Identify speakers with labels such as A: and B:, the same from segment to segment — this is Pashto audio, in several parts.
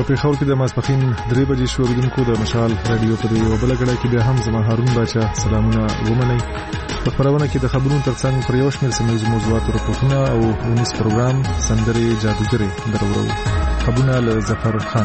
A: په پیښور کې د ماسپښین 3 بجې شو. اوریدونکو د مشال رادیو په یو بل غړي کې بیا هم زما هارون باچا سلامونه ومنئ. په خبرونه کې د خبرونو ترڅنګ پر یو شمېر سیمه موضوعات راپورټونه او ونیس پروګرام سندري جادوګري درورو. خبرونه له ظفر خان.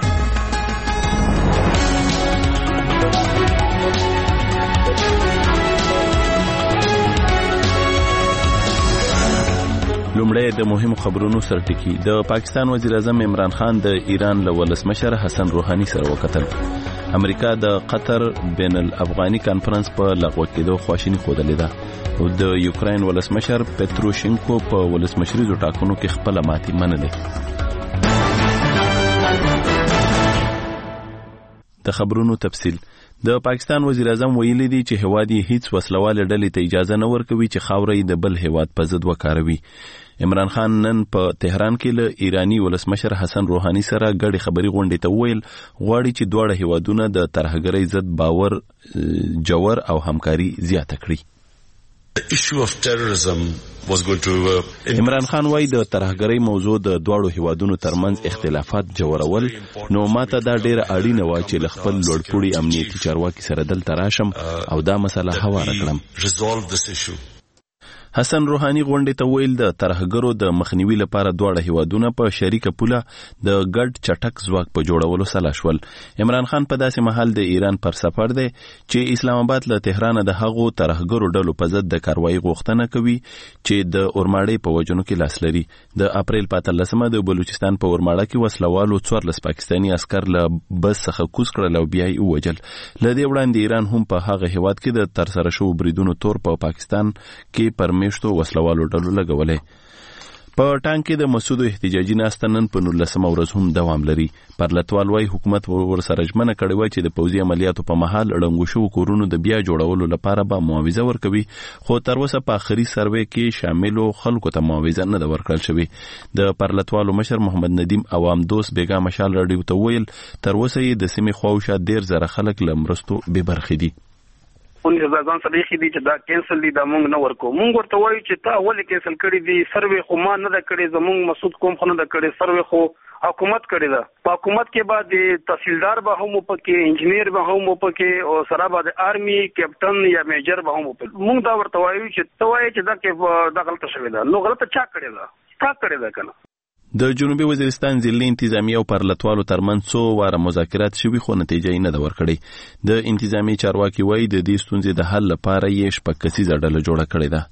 B: لومړی د مهمو خبرونو سرټکی. د پاکستان وزیر اعظم عمران خان د ایران له ولسمشر حسن روحاني سره وکتل. امریکا د قطر بین الافغاني کانفرنس په لغوه کېدو خواشیني ښودلې ده او د یوکراین ولسمشر پتروشینکو په ولسمشریزو ټاکنو کې خپله ماتې منلې. د خبرونو تفصیل. د پاکستان وزیر اعظم ویلي دی چې هواد یې هیڅ وسلواله ډلې ته اجازه نه ورکوي چې خاوره یې د بل هواد په ضد وکاروي. عمران خان نن په تهران کې له ایرانی ولسمشر حسن روحاني سره ګډې خبري غونډې ته وویل غواړي چې دواړه هوادونه د ترهګرۍ ضد باور جوړ او همکاري زیاته کړي. عمران خان وايي د ترهګرۍ موضوع د دواړو هیوادونو ترمنځ اختلافات جوړول، نو ماته دا ډیره اړینه و چې له خپل لوړپوړي امنیتي چارواکي سره دلته راشم او دا مسله هواره کړم. حسن روحاني غونډې ته ویل د ترهګرو د مخنیوي لپاره دواړه هیوادونه په شریکه پوله د ګډ چټک ځواک په جوړولو سلا شول. عمران خان په داسې مهال د ایران پر سفر دی چې اسلام آباد له تهران د هغو ترهګرو ډلو په ضد د کاروایی غوښتنه کوي چې د اورماړې په وجنو کې لاس لري. د اپریل په 13 د بلوچستان په اورماړه کې وسلوالو 14 پاکستاني عسكر له بس څخه کوز کړل او بیا یې ووجل. له دې وړاندې ایران هم په هغه هیواد کې د ترسره شوو بریدونو تور په پاکستان کې پرمیشتو وسلوالو ډلو لګولې. په ټانک کې د مسعود احتجاجي ناسته نن په 19 ورځ هم دوام لري. پرلتوال وايي حکومت ورسره ژمنه کړې وه چې د پوځي عملیاتو په مهال ړنګو شوو کورونو د بیا جوړولو لپاره به معاوضه ورکوي، خو تر اوسه په آخري سروې کې شاملو خلکو ته معاوضه نه ده ورکړل شوې. د پرلتوالو مشر محمد ندیم عوام دوست بیګا مشال راډیو ته ویل تر اوسه یې د سیمې خواوشا 1.5 خلک له مرستو بې برخې دي.
C: ځان سره یې دي چې دا کینسل دي دا مونږ نه ورکو. مونږ ورته وایو چې تا ولې کینسل کړی دي؟ سروې خو ما نه ده کړې، زمونږ مسعود کوم خو نه ده کړې، سروې خو حکومت کړی ده. په حکومت کې بعد تحصیلدار به هم پکې، انجینیر به هم پکې او سره بعد آرمي کیپټن یا میجر به هم پکې. مونږ دا ورته وایو چې ته وایې چې دا غلطه شوې ده. نو غلطه چا کړې ده؟ تا کړې ده کنه.
B: د جنوبي وزیرستان ضلعي انتظامیه او پرلتوالو ترمنځ څو واره مذاکرات شوي خو نتیجه یې نه ده ورکړې. د انتظامیې چارواکي وایي د دې ستونزې د حل لپاره یې شپږ کسیزه ډله جوړه کړې ده.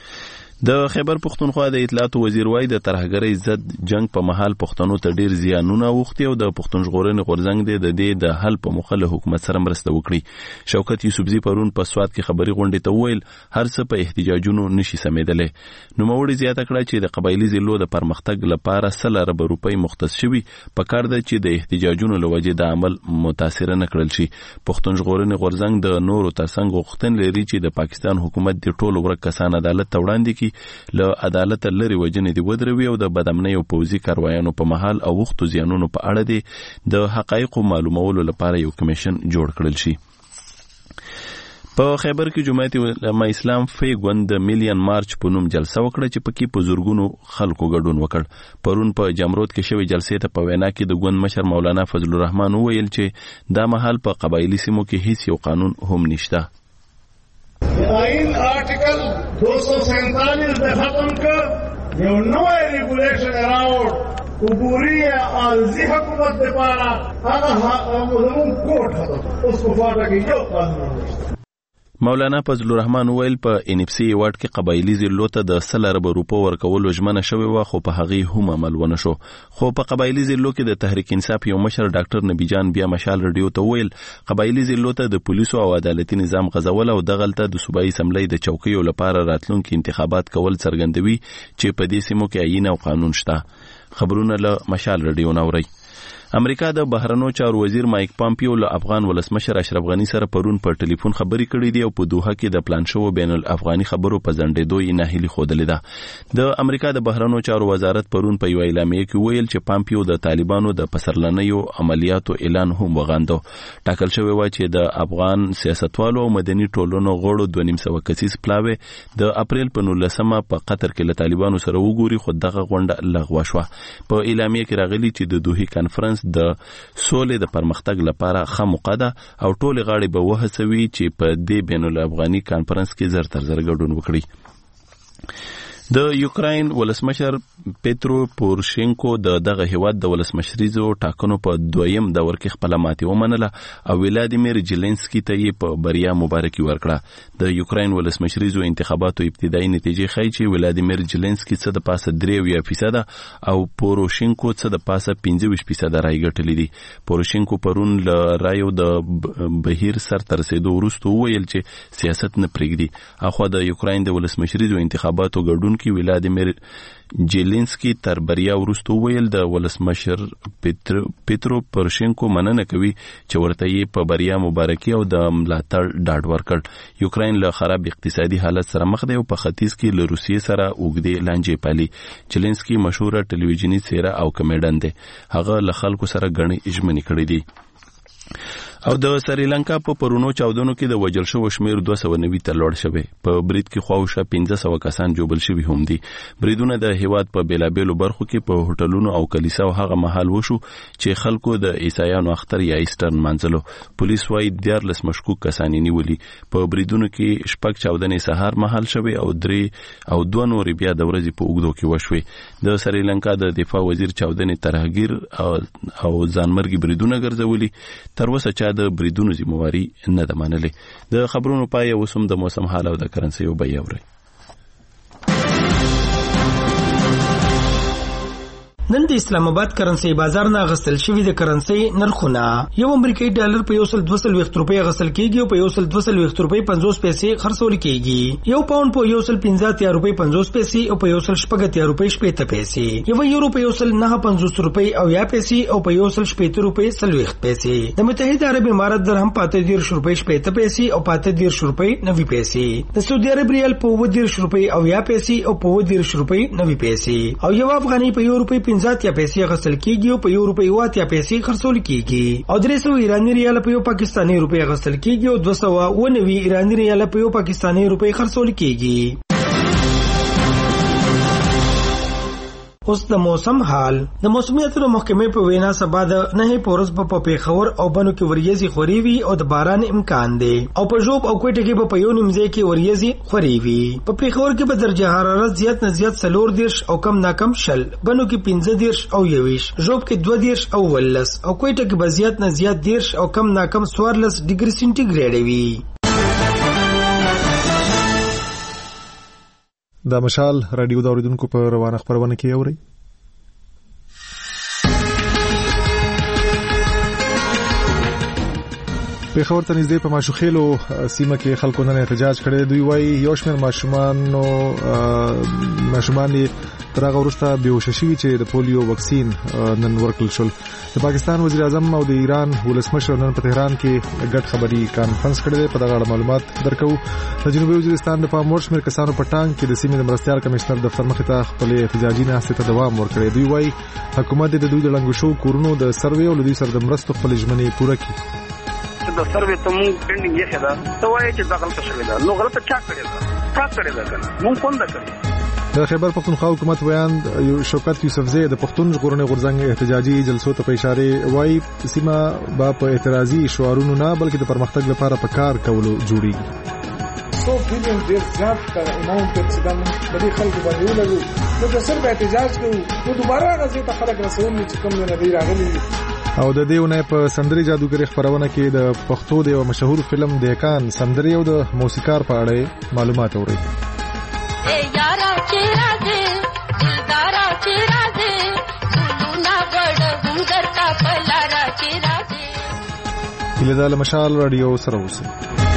B: د خیبر پښتونخوا د اطلاعاتو وزیر وایي د ترهګرۍ ضد جنگ په مهال پښتنو ته ډیر زیانونه اوښتي او د پښتون ژغورنې غورځنګ د دې د حل په موخه له حکومت سره مرسته وکړي. شوکت یوسفزي پرون په سواد کې خبري غونډې ته ویل هر څه په احتجاجونو نشي سمېدلی. نوموړي زیاته کړه چې د قبایلي ضلعو د پرمختګ لپاره 100 ارب روپۍ مختص شوي، پکار ده چې د احتجاجونو له وجې د عمل متاثره نه کړل شي. پښتون ژغورنې غورځنګ د نورو ترڅنګ غوښتنې لري چې د پاکستان حکومت د ټولو ورک کسان عدالت ته وړاندې کړي، له عدالت لري وجنې دی ودروي او د بدامنۍ او پوځي کاروایانو په محل او وختو زیانونو په اړه دی د حقایقو معلومولو لپاره یو کمیشن جوړ کړل شي. په خیبر کې جمعیت علماء اسلام فی ګوند د میلیون مارچ په نوم جلسه وکړه چې پکې په زورګونو خلکو ګډون وکړ. پرون په جمرود کې شوې جلسې ته په وینا کې د ګوند مشر مولانا فضل الرحمن وویل چې دا مهال په قبایلی سیمو کې هیڅ یو قانون هم نشته.
D: آئین آرٹیکل 247 میں ختم کر یو نوے ریگولیشن اراؤنڈ عبوری عارضی حکومت دے پارا مضمون کوٹ ختم اس کو فاٹا کی جو قانون نشتا.
B: مولانا فضل الرحمن ویل په NFC واټ کې قبایلی ضلعو ته د 100 ارب روپو ورکولو ژمنه شوې وه خو په هغې هم عمل ونه شو. خو په قبایلی ضلعو کې د تحریک انصاف یو مشر ډاکټر نبی جان بیا مشال رادیو ته ویل قبایلی ضلعو ته د پولیسو او عدالتي نظام غځول او دغلته د صوبایي اسمبلی د چوکیو لپاره راتلونکي انتخابات کول څرګندوي چې په دې سیمو کې آئین او قانون شته. خبرونه له مشال رادیو نوري. امریکا د بهرنیو چارو وزیر مایک پامپیو له افغان ولسمشر اشرف غنی سره پرون په ټلیفون خبرې کړې دي او په دوحه کې د پلان شوو بین الافغاني خبرو په ځنډېدو یې ناهیلي ښودلې ده. د امریکا د بهرنیو چارو وزارت پرون په یو اعلامیه کې ویل چې پامپیو د طالبانو د پسرلنیو عملیاتو اعلان هم وغندو. ټاکل شوی و چې د افغان سیاستوالو او مدني ټولنو غړو 2.5 کسیز پلاوی د اپریل په 19 په قطر کې له طالبانو سره وګوري خو دغه غونډه لغوه شوه. په اعلامیه کې راغلي چې د دوحه کانفرنس د سولې د پرمختګ لپاره ښه موقع ده او ټول غاړي به وهڅوي چې په دې بین الافغاني کانفرنس کې زر تر زر ګډون وکړي. د یوکراین ولسمشر پیترو پوروشینکو دغه هیواد د ولسمشریزو ټاکنو په دویم دور کې خپل ماتې ومنله او ولادیمیر جیلنسکي ته یې په بریا مبارکي ورکړه. د یوکراین ولسمشریزو انتخاباتو ابتدایي نتیجې ښیي چې ولادیمیر جیلنسکي څه د پاسه 3% او پوروشینکو څه د پاسه 25% رای ګټلې دي. پوروشینکو پرون له رایو د بهیر سر تر رسیدو وروسته وویل چې سیاست نه پرېږدي. اخوا د یوکراین د ولسمشریزو انتخاباتو ګډون کې ولادیمیر جیلنسکي تر بریا وروسته ویل د ولسمشر پیترو پوروشینکو مننه کوي چې ورته یې په بریا مبارکي او د ملاتړ ډاډ ورکړ. یوکراین له خراب اقتصادي حالت سره مخ دی او په ختیځ کې له روسیې سره اوږدې لانجې پالي. جیلنسکي مشهوره ټلویزیوني څیره او کمیډین دی. هغه له خلکو سره ګڼې ژمنې کړې دي. او د سریلانکا په پرونو چاودنو کې د وژل شوو شمیر 290 ته لوړ شوی. په برید کې خواوشه 1500 کسان جوړل شوي هم دي. بریدونه د هیواد په بیلابېلو برخو کې په هوټلونو او کلیساو هغه محل وشو چې خلکو د عیسایانو اختر یا ایسټر منځلو. پولیس وايي 14 مشکوک کسان نیولي. په بریدونو کې شپږ چاودنې سهار محل شوی او 2 نور بیا د ورځې په اوږدو کې وشوي. د سریلانکا د دفاع وزیر چاودنې ترهګیر او ځانمرګي بریدونه ګرځولي. تر اوسه چا د بریدونو ذمہواری نه ده منلې. د خبرونو پای اوسم د موسم حال او د کرنسي او بیه اوري.
E: نن د اسلام آباد کرنسي بازار نه غسل شوی د کرنسي نرخونه یو امریکایي ډالر په 1.2 روپۍ غسل کیږي او په 1.2 روپۍ 50 پیسې خرڅول کیږي. یو پاوند په 1.15 روپۍ 50 پیسې او په 1.15 روپۍ 70 پیسې. یو یورو په 1.950 روپۍ او یا پیسې او په 1.70 روپۍ 60 پیسې. د متحده عرب امارات درهم په 30 روپۍ 70 پیسې او په 30 روپۍ 90 پیسې. د سعودي عرب ریال په 20 روپۍ او یا پیسې او په 20 روپۍ 90 پیسې. او یو افغاني په 1 روپۍ 50 پیسې غسل کیږي او په 1 روپۍ 8 پیسې خرڅول کیږي. او 300 ایرانی ریال په 1 پاکستاني روپۍ غسل کیږي او 290 ایرانی ریال په 1 پاکستاني روپۍ خرڅول کیږي. اوس د موسم حال. د موسمیاتو محکمې په وینا سبا د 9 پورس په پیښور او بنو کې وریځي خوري وي او د باران امکان دی. او په جوب او کوټه کې په یو نیمځای کې وریځي خوري وي. په پیښور کې به درجه حرارت زیات نه زیات 40 او کم نه کم 0. بنو کې 15 او 20. جوب کې 20 او 10 او کوټه کې به زیات نه زیات 10 او کم نه کم 14 ډیګري سنټیګریډ وي.
A: د مشال رادیو د اوریدونکو په روانه خبرونه کې اوري. پیښور ته نږدې په ماشوخېلو سیمه کې خلکو نن احتجاج کړی. دوی وایي یو شمېر ماشومان تر هغه وروسته بېهوشه شوي چې د پولیو واکسین نن ورکړل شول. د پاکستان وزیر اعظم او د ایران ولسمشر نن په تهران کې ګډ خبري کانفرنس کړی دی. په دغه اړه معلومات درکو. د جنوبي وزیرستان د پام وړ شمېر کسانو په ټانک کې د سیمې د مرستیال کمشنر دفتر مخې ته خپل احتجاجي ناستې ته دوام ورکړی. دوی وایي حکومت د دوی د لنګو شو کورونو د سروې او دوی سره د مرستو خپل ژمنې پوره کړي.
C: د سروې ته مونږ پینډینګ یې خدا ته وایي چې دغه څه شوی دا نو غلطه چا کړی دا کنه مونږ کوم دا کړی.
A: د خیبر پختونخوا حکومت ویان شوکت یوسفزی د پښتون ژغورنې غورځنګ احتجاجي جلسو ته په اشاره وایي سیمه با په اعتراضي شعارونو نه بلکې د پرمختګ لپاره په کار کولو جوړیږي.
F: 100 بلین ډیر زیات اماونت چې د دې خلکو باندې ولګو نو د سر به احتجاج کوي نو دوباره غزي ته خلک رسول چې کوم نه دی راغلي.
A: او د دیونه په سندري جادوګری خبرونه کې د پښتو د یو مشهور فلم دهقان سندري او د موسیقار په اړه معلومات اوري.
G: اے یارا چیرا دے دلدارا چیرا دے ګلونا وړ هنګر کا پلارا چیرا دے.
A: کله د مشال رادیو سره اوسئ.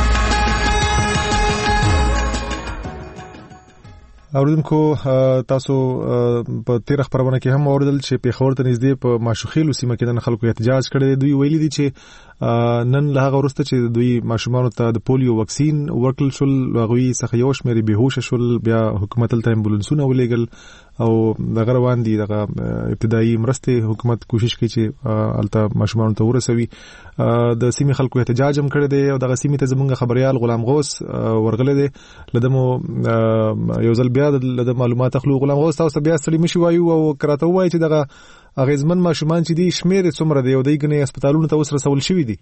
A: اوریدونکو تاسو په تیر خبرونه کې هم اوریدل چې پیښور ته نږدې په ماشوخېلو سیمه کې د خلکو احتجاج کړي. دوی ویلي دي چې نن له هغه وروسته چې دوی ماشومان ته د پولیو واکسین ورکړل شول هغوی څخه یو شمېر بهوشه شول بیا حکومت ته امبولانسونه ولېږل او دغه روان دي دغه ابتدایي مرستې حکومت کوشش کوي چې الته ماشومان ته ورسوي د سیمې خلکو احتجاج هم کړی دی او دغه سیمې ته زمونږ خبريال غلام غوث ورغلی دی لدمو یو ځل بیا د معلومات اخلو غلام غوث تاسو بیا ستړي مشي وایو او کراته وایي چې دغه اغیزمن ماشومان چې دي شمیر څومره دی او دای کنه هسپتالونو ته اوس رسول شوی دي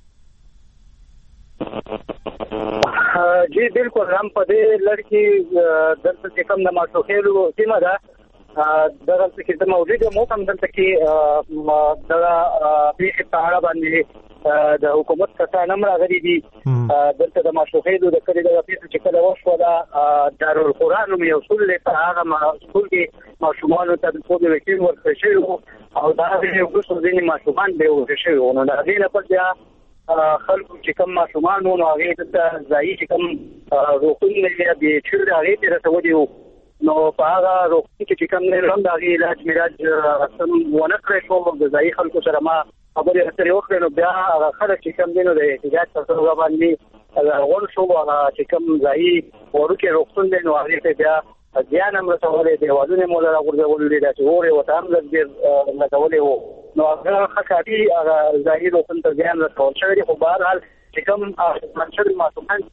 C: جی بالکل هم په دې لړ دلته چې کوم د ماشوخېلو سیمه ده دغه چې د موجوده مو هم دلته کې دغه پیښه په اړه باندې د حکومت څخه نمبر غوړي دي دلته د ماشوخېلو د کړي د پیښه چې کله وشو دا دارالقرآن نوم یو څول له هغه مسؤل کې ماشومان ته د پوهې وکیل ورکړي شو او دا یو څه ځینې ماشومان به ورکړي شو نو دا دې لپاره بیا خلکو چې کوم ماشومان نو هغه ته ځای چې کوم روغتون نه دی چې هغه ته رسولي نو په هغه روغتون کې کوم نه لږ هغه علاج میراج سم ونه کړی شو د ځای خلکو سره ما خبرې اترې وکړې نو بیا هغه خلک چې کوم دینو د احتجاج په توګه باندې ور شو چې کوم ځای ورکه روغتون دی نو هغه ته بیا ځان هم رسولې دی ولونه مولا راغورځولې دا چې وره وته هم لږ لګولې وو نو هغه خاطی هغه ظاهر او څنګه ځان راټول شوی خو بهر حال چې کوم منشل ماسومان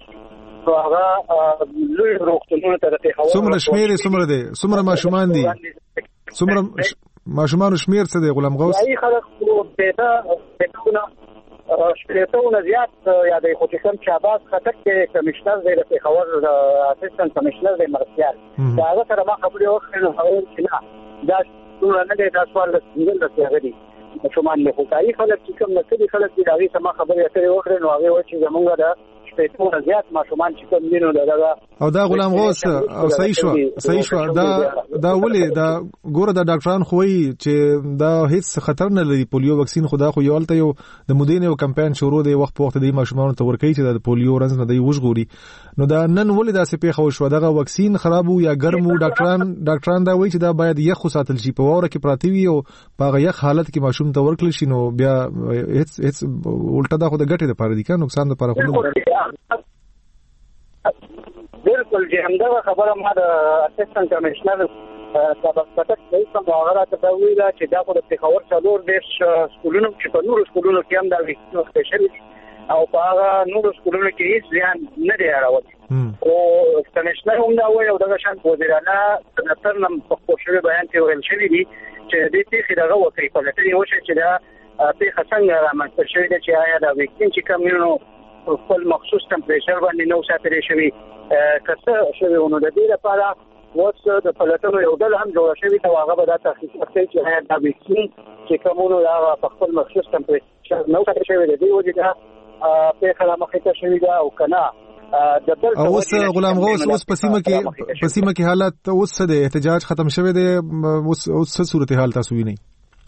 C: هغه لوی روغتونونو ته راځي
A: څومره شمیر څومره دي څومره ماشومان دي څومره ماشومان شمیر څه دی غلام غوث
C: ای خلک پېټونه شپږونه زیات یادې خو چې کوم شاباس خطر کې کمشنر دی د خبر اسسټنټ کمشنر دی مرسیال دا هغه سره ما خبرې وکړې نو هغه چې نه دا ټول نه دی تاسو ول څنګه د غدي شومان له خدای خلک چې کوم نکدي خلک دی هغه سم خبرې اترې وکړې نو هغه و چې زمونږ د شپږونه زیات ماشومان چې کوم دینو دغه
A: او دا غلام غوث او صحیح شو دا ولې دا ګوره د ډاکټران خوې چې دا هیڅ خطر نه لري پولیو واکسین خدا خو یو الته یو د مودین یو کمپاین شروع دی وخت په وخت د ماشومان ته ورکړي چې د پولیو رنځ نه دی وژغوري نو دا نن ولې دا سپې خو شو دغه واکسین خرابو یا ګرمو ډاکټران دا وایي چې دا باید یخ ساتل شي په وره کې پراتی وي او په یخ حالت کې ماشوم ته ورکړل شي نو بیا هیڅ الټا دا خو د ګټې لپاره دی که نقصان لپاره خو
C: بالکل چې همدا خبره ما د اسسټنټ کمشنر سبق پټک د کوم هغه ته ویل چې دا خو د پیښور څلور دیش سکولونو چې په نورو سکولونو کې هم دا ویکټو سپیشل او په هغه نورو سکولونو کې هیڅ ځان نه دی راوړی او کمشنر هم دا وایي او دغه شان وزیرانه سنتر نم په خوشوي بیان کې ویل شوی دی چې دې پیښې دغه وکړي په لټه یو چې دا پیښه څنګه رامنځته شوې ده چې آیا دا ویکټین چې کومینو خپل مخصوص ټمپریچر باندې نو ساتل شوی کڅه شوی ونه د دې لپاره وڅ د پلاتونو یو ډول هم جوړ شوی ته هغه به دا تحقیق کوي چې آیا دا ویکسین چې کومونو دا په خپل مخصوص ټمپریچر نو ساتل شوی دی وجه په خلا مخه شوی دا او کنه
A: اوس غلام غوث اوس پسیمه کې حالت اوس د احتجاج ختم شوی دی اوس صورتحال تاسو وینئ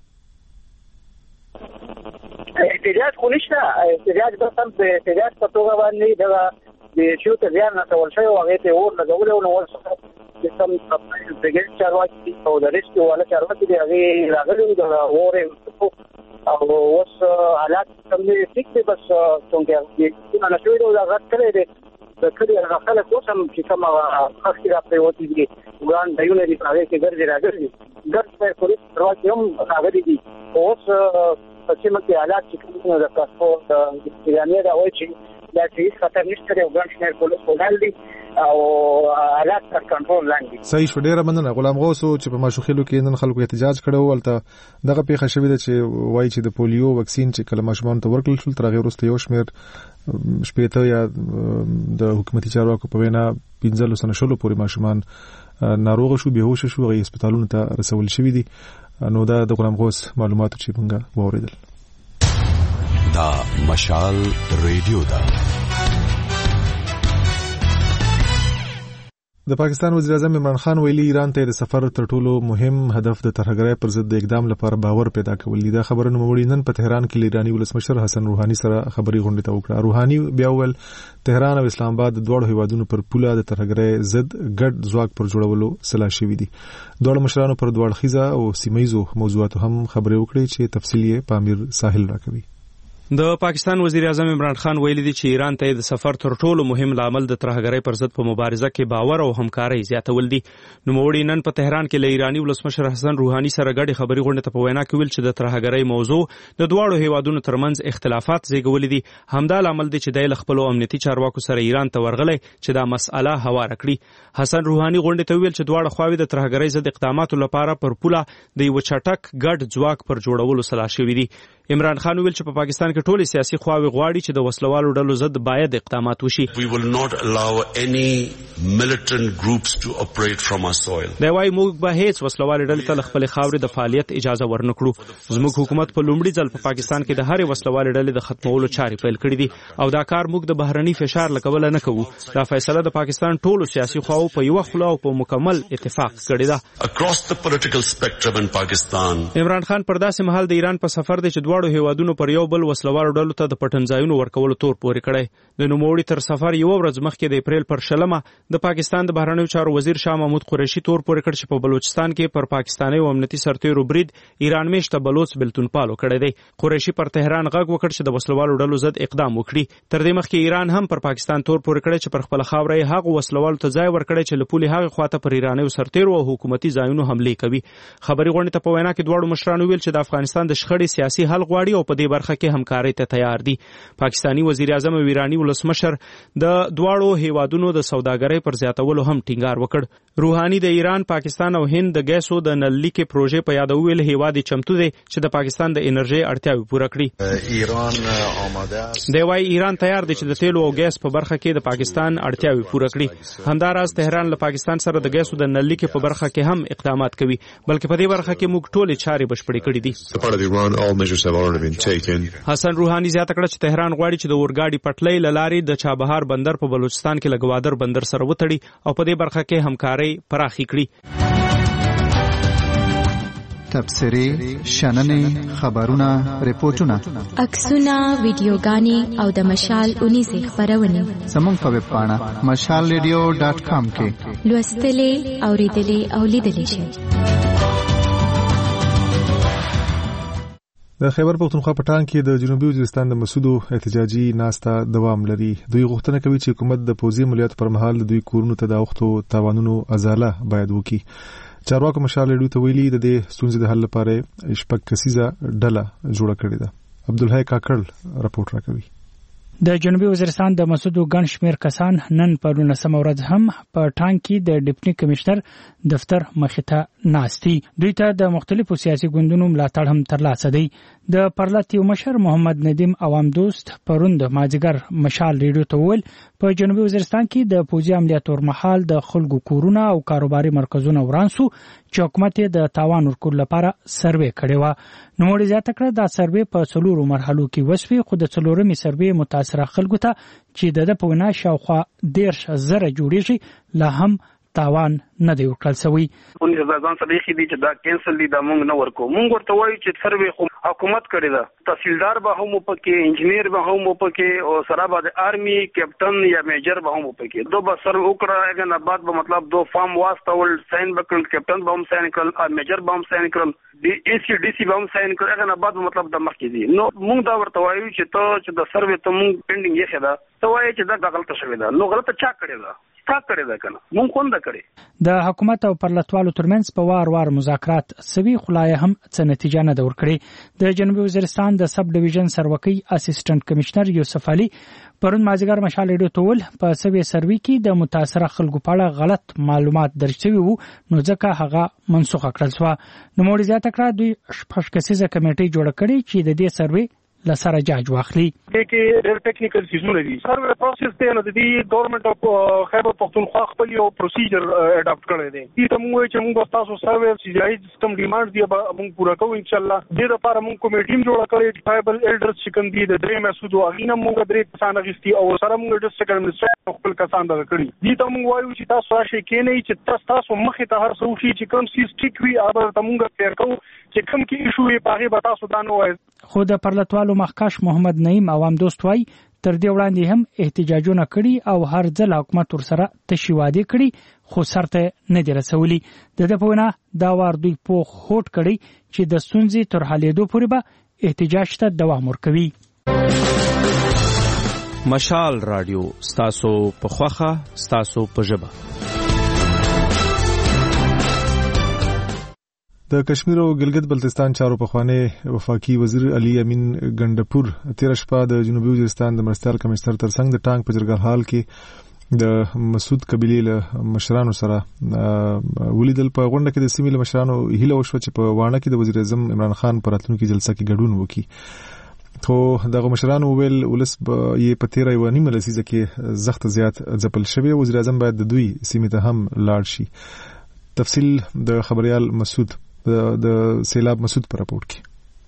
C: احتجاج خو نشته احتجاج بس هم په احتجاج په توګه باندې د شو ته ځان نه کول شوی هغه ته ور لګول او نو چې سم دغه چارواکي او د ریسکو ولا چارواکي دی هغه راغلي د وره او اوس حالات کوم دي چې بس څنګه چې نه شوی دا غټ کړی دی د کړي هغه خلک اوس هم چې کوم خاصی را پریوتی دي ګران دایونه دي هغه کې ګرځي راځي ګرځ په پولیس چارواکي هم راغلي دي اوس چې مکه حالات چې کومه د پاسپورت د ایراني دا وایي چې دا چې خطر نشته دی او ګڼ شمېر پولیس ولال دي او حالات تر کنټرول لاندې
A: صحیح شو ډیره مننه غلام غوث چې په ماشوخېلو کې نن خلکو احتجاج کړو ولته دغه پیښه شوې ده چې وایي چې د پولیو واکسین چې کله ماشومان ته ورکړل شول تر هغه وروسته یو شمېر شپېته یا د حکومتي چارواکو په وینا 15 سنه شلو پورې ماشومان ناروغ شو بهوش شو غي هسپتالونو ته رسول شوی دي نو دا د غلام غوث معلومات چې موږ واوریدل
H: دا مشال ریډیو دا
A: د پاکستان وزیر اعظم عمران خان ویلي ایران ته د سفر تر ټولو مهم هدف د ترهګرۍ پر ضد د اقدام لپاره باور پیدا کول دي. دا خبره نوموړي نن په تهران کې ایرانی ولسمشر حسن روحاني سره خبري غونډه ته وکړه. روحاني بیا ول تهران او اسلام آباد د دوه هیوادونو پر پوله د ترهګرۍ ضد ګډ ځواک پر جوړولو سلا شوې دي. دوه مشرانو پر دوه خيزه او سیمایزو موضوعات هم خبري وکړي چې تفصیل یې په امیر ساحل راکوي.
I: د پاکستان وزیر اعظم عمران خان ویلي دی چې ایران ته د سفر تر ټولو مهم لامل د ترهګرۍ پر ضد په مبارزه کې باور او همکاري زیاتول دي. نوموړي نن په تهران کې له ایرانی ولسمشر حسن روحاني سره ګډه خبري غونډه ته په وینا کې ویل چې د ترهګرۍ موضوع د دواړو هیوادونو ترمنځ اختلافات زیږولې دي. همدا لامل دی چې د خپل امنیتي چارواکو سره ایران ته ورغلی چې دا مسأله هواره کړي. حسن روحاني غونډه ته ویل چې دواړه خواوې د ترهګرۍ ضد اقداماتو لپاره پر پوله د یو چټک ګډ ځواک پر جوړولو سلا شوي دي. عمران خان ویل چې په پاکستان کې ټول سیاسي خواوې غواړي چې د وسلوالو ډلو ضد باید اقدامات وشي.
J: We will not allow any militant groups to operate from our soil.
I: دا وايي موږ به هیڅ وسلوال ډلې ته خپل خاورې د فعالیت اجازه ورنکړو. زموږ حکومت په لومړي ځل په پاکستان کې د هرې وسلوال ډلې د ختمولو چارې پیل کړې دي او دا کار موږ د بهرني فشار له کبله نه کوو. دا فیصله د پاکستان ټولو سیاسي خواو په یو خلا او په مکمل اتفاق کړې ده.
J: Across the political spectrum in Pakistan.
I: عمران خان پر داسې مهال د ایران په سفر دی چې دواړو هیوادونو پر یو بل وسلوالو ډلو ته د پټنځایونو ورکولو تور پورې کړی. د نوموړي تر سفر یو ورځ مخکې د اپریل پر 20 د پاکستان د بهرنیو چارو وزیر شاه محمود قریشي تور پورې کړ چې په بلوچستان کې پر پاکستاني او امنیتي سرتیرو برید ایران میشته بلوچ بلتون پالو کړی دی. قریشي پر تهران غږ وکړ چې د وسلوالو ډلو ضد اقدام وکړي. تر دې مخکې ایران هم پر پاکستان تور پورې کړی چې پر خپل خاورې هغه وسلوالو ته ځای ورکړي چې لپولي هغه خواته پر ایرانیو سرتیرو او حکومتي ځایونو حمله کوي. خبري غونډه ته په وینا کې دواړو مشرانو ویل چې د افغانستان د شخړې سیاسي حل غواړي او په دې برخه کې همکاري ته تیار دي. پاکستانی وزیر اعظم او ایرانی ولسمشر د دواړو هیوادونو د سوداګرۍ پر زیاتولو هم ټینګار وکړ. روحاني د ایران، پاکستان او هند د ګیسو د نللیکې پروژې په یاد ویل هیواد چمتو دی چې د پاکستان د انرژي اړتیاوې پوره کړي.
J: ایران آماده است.
I: دی وايي ایران تیار دی چې د تیلو او ګیس په برخه کې د پاکستان اړتیاوې پوره کړي. همداراز تهران له پاکستان سره د ګیسو د نللیکې په برخه کې هم اقدامات کوي، بلکې په دې برخه کې موږ ټولې چارې بشپړې کړې دي. حسن روحاني زیاته کړه چې تهران غواړي چې د اورګاډي پټلۍ له لارې د چابهار بندر په بلوچستان کې له ګوادر بندر سره وتړي او په دې برخه کې همکاري پراخه کړي.
K: تبصرې، شننې، خبرونه، ریپورتونه،
L: عکسونه، ویډیوګانې او د مشال 19 خبرونه
K: زموږ په ویب پاڼه mashalradio.com کې
L: لوستلې، اوریدلې او لیدلې شئ.
A: د خیبر پختونخوا پټان کې د جنوبي وزیرستان د مسودو احتجاجي ناسته دوام لري. دوی غوښتنه کوي چې حکومت د پوځي عملیاتو پر مهال د دوی کورونو ته د اوښتو تاوانونو ازاله باید وکړي. چارواکو مشال ریډیو ته ویلي د دې ستونزې د حل لپاره شپږ کسیزه ډله جوړه کړې ده. عبدالحی کاکړ راپورټ راکوي.
M: د جنوبي وزیرستان د مسودو ګڼ شمېر کسان نن په 19 ورځ هم په ټانک کې د ډیپټي کمشنر دفتر مخې ته ناستي. دوی ته د مختلفو سیاسي ګوندونو ملاتړ هم ترلاسه دی. د پرلط یو مشر محمد ندیم عوام دوست پرون د مازیګر مشال ریډیو ته وویل په جنوبي وزیرستان کې د پوځي عملیاتو پر مهال د خلکو کورونه او کاروباري مرکزونه وران شو چې حکومت د تاوان ورکول لپاره سروې کړې و. نوموړي زیاته کړه دا سروې په 4 مرحلو کې وشوي، خو د 4مې سروې متاثره خلکو ته چې د په وینا شاوخوا 13,000 جوړیږي لا هم تاوان نه دی ورکړل شوی.
C: ځان صدیقي دي چې دا کینسل دي دا مونږ نه ورکو. مونږ ورته وایو چې سروې خو حکومت کړی ده، تحصیلدار به هم پکې، انجنیر به هم پکې او سره به د آرمي کیپټن یا میجر به هم پکې. دو به سر وکړه اګه نه بعد به مطلب دو فارم واستول ساين وکړل، کیپټن به هم ساين کړل، میجر به هم ساين کړل، D C به هم ساين کړل. اګه نه بعد مطلب د مخکې دي. نو مونږ دا ورته وایو چې ته چې د سروې ته مونږ پینډینګ یې خدا ته وایي چې دا غلطه شوې ده. نو غلطه چا کړې ده؟
M: د حکومت او پرلطوالو ترمنځ په وار مذاکرات سوي خلای هم څه نتیجه نه ورکړي. د جنوبي وزیرستان د سب ډیویژن سروکی اسسټنټ کمشنر یوسف علي پرون مازیګر مشال ریډیو ته ویل په سوي سروي کې د متاثره خلکو په اړه غلط معلومات درج شوي وو، نو ځکه هغه منسوخ کړل شو. نوموړي زیاته کړه دوی شپږ کسیزه کمیټه جوړه کړې چې د دې سروي لسره جاج واخلي.
N: کې ډېر ټیکنیکل سیزونه دي. سروې پروسس ته نه دي ګورنمنت اف خیبر پختونخوا خپل یو پروسیجر اډاپټ کړی دی. دې ته موږ چې موږ تاسو سروې سیجایز سیستم ډیمانډ دی موږ پورا کوو ان شاء الله. دې لپاره موږ کمیټه جوړه کړې چې ټرایبل الډرز چې کوم دي د درې مسودو اغینه موږ درې کسان غوښتي او سره موږ ډیسټریکټ ایڈمنسټریټر خپل کسان دغه کړی. دې ته موږ وایو چې تاسو راشي کې نه چې تاسو مخې ته هر څه وشي چې کوم سیس ټیک وي اوبه ته موږ پیر کوو چې کوم کې ایشو یې پاغي به تاسو دا نه وایي.
M: خو د پرلطوالو مخکښ محمد نعیم عوام دوست وای تر دې وړاندې هم احتجاجونه کړي او هر ځل حکومت ورسره تشي وعده کړي خو سرته نه دی رسولي. د دې په وینا دا وار دوی په هوټ کړي چې د ستونزې تر حلېدو پورې به احتجاج ته دوام ورکوي.
I: مشال رادیو ستاسو په خوخه ستاسو په ژبه.
A: د کشمیر او ګلګت بلتستان چارو پخوانی وفاقي وزیر علي امین ګندپور تیر شپه د جنوبي وزیرستان د مرستیال کمشنر ترڅنګ د ټانک په جرګه حال کې د مسعود قبیلې له مشرانو سره ولیدل. په غونډه کې د سیمې له مشرانو هیله وشوه چې په وانه کې د وزیر اعظم عمران خان پر راتلونکي جلسه کې ګډون وکړي. خو دغه مشرانو ویل ولس یې په تیره یوه نیمه لسیزه کې زخت زیات ځپل شوی. وزیر اعظم باید د دوی سیمې ته هم لاړ شي. تفصیل د خبريال مسعود د سیلاب مسعود پر راپورټ کې.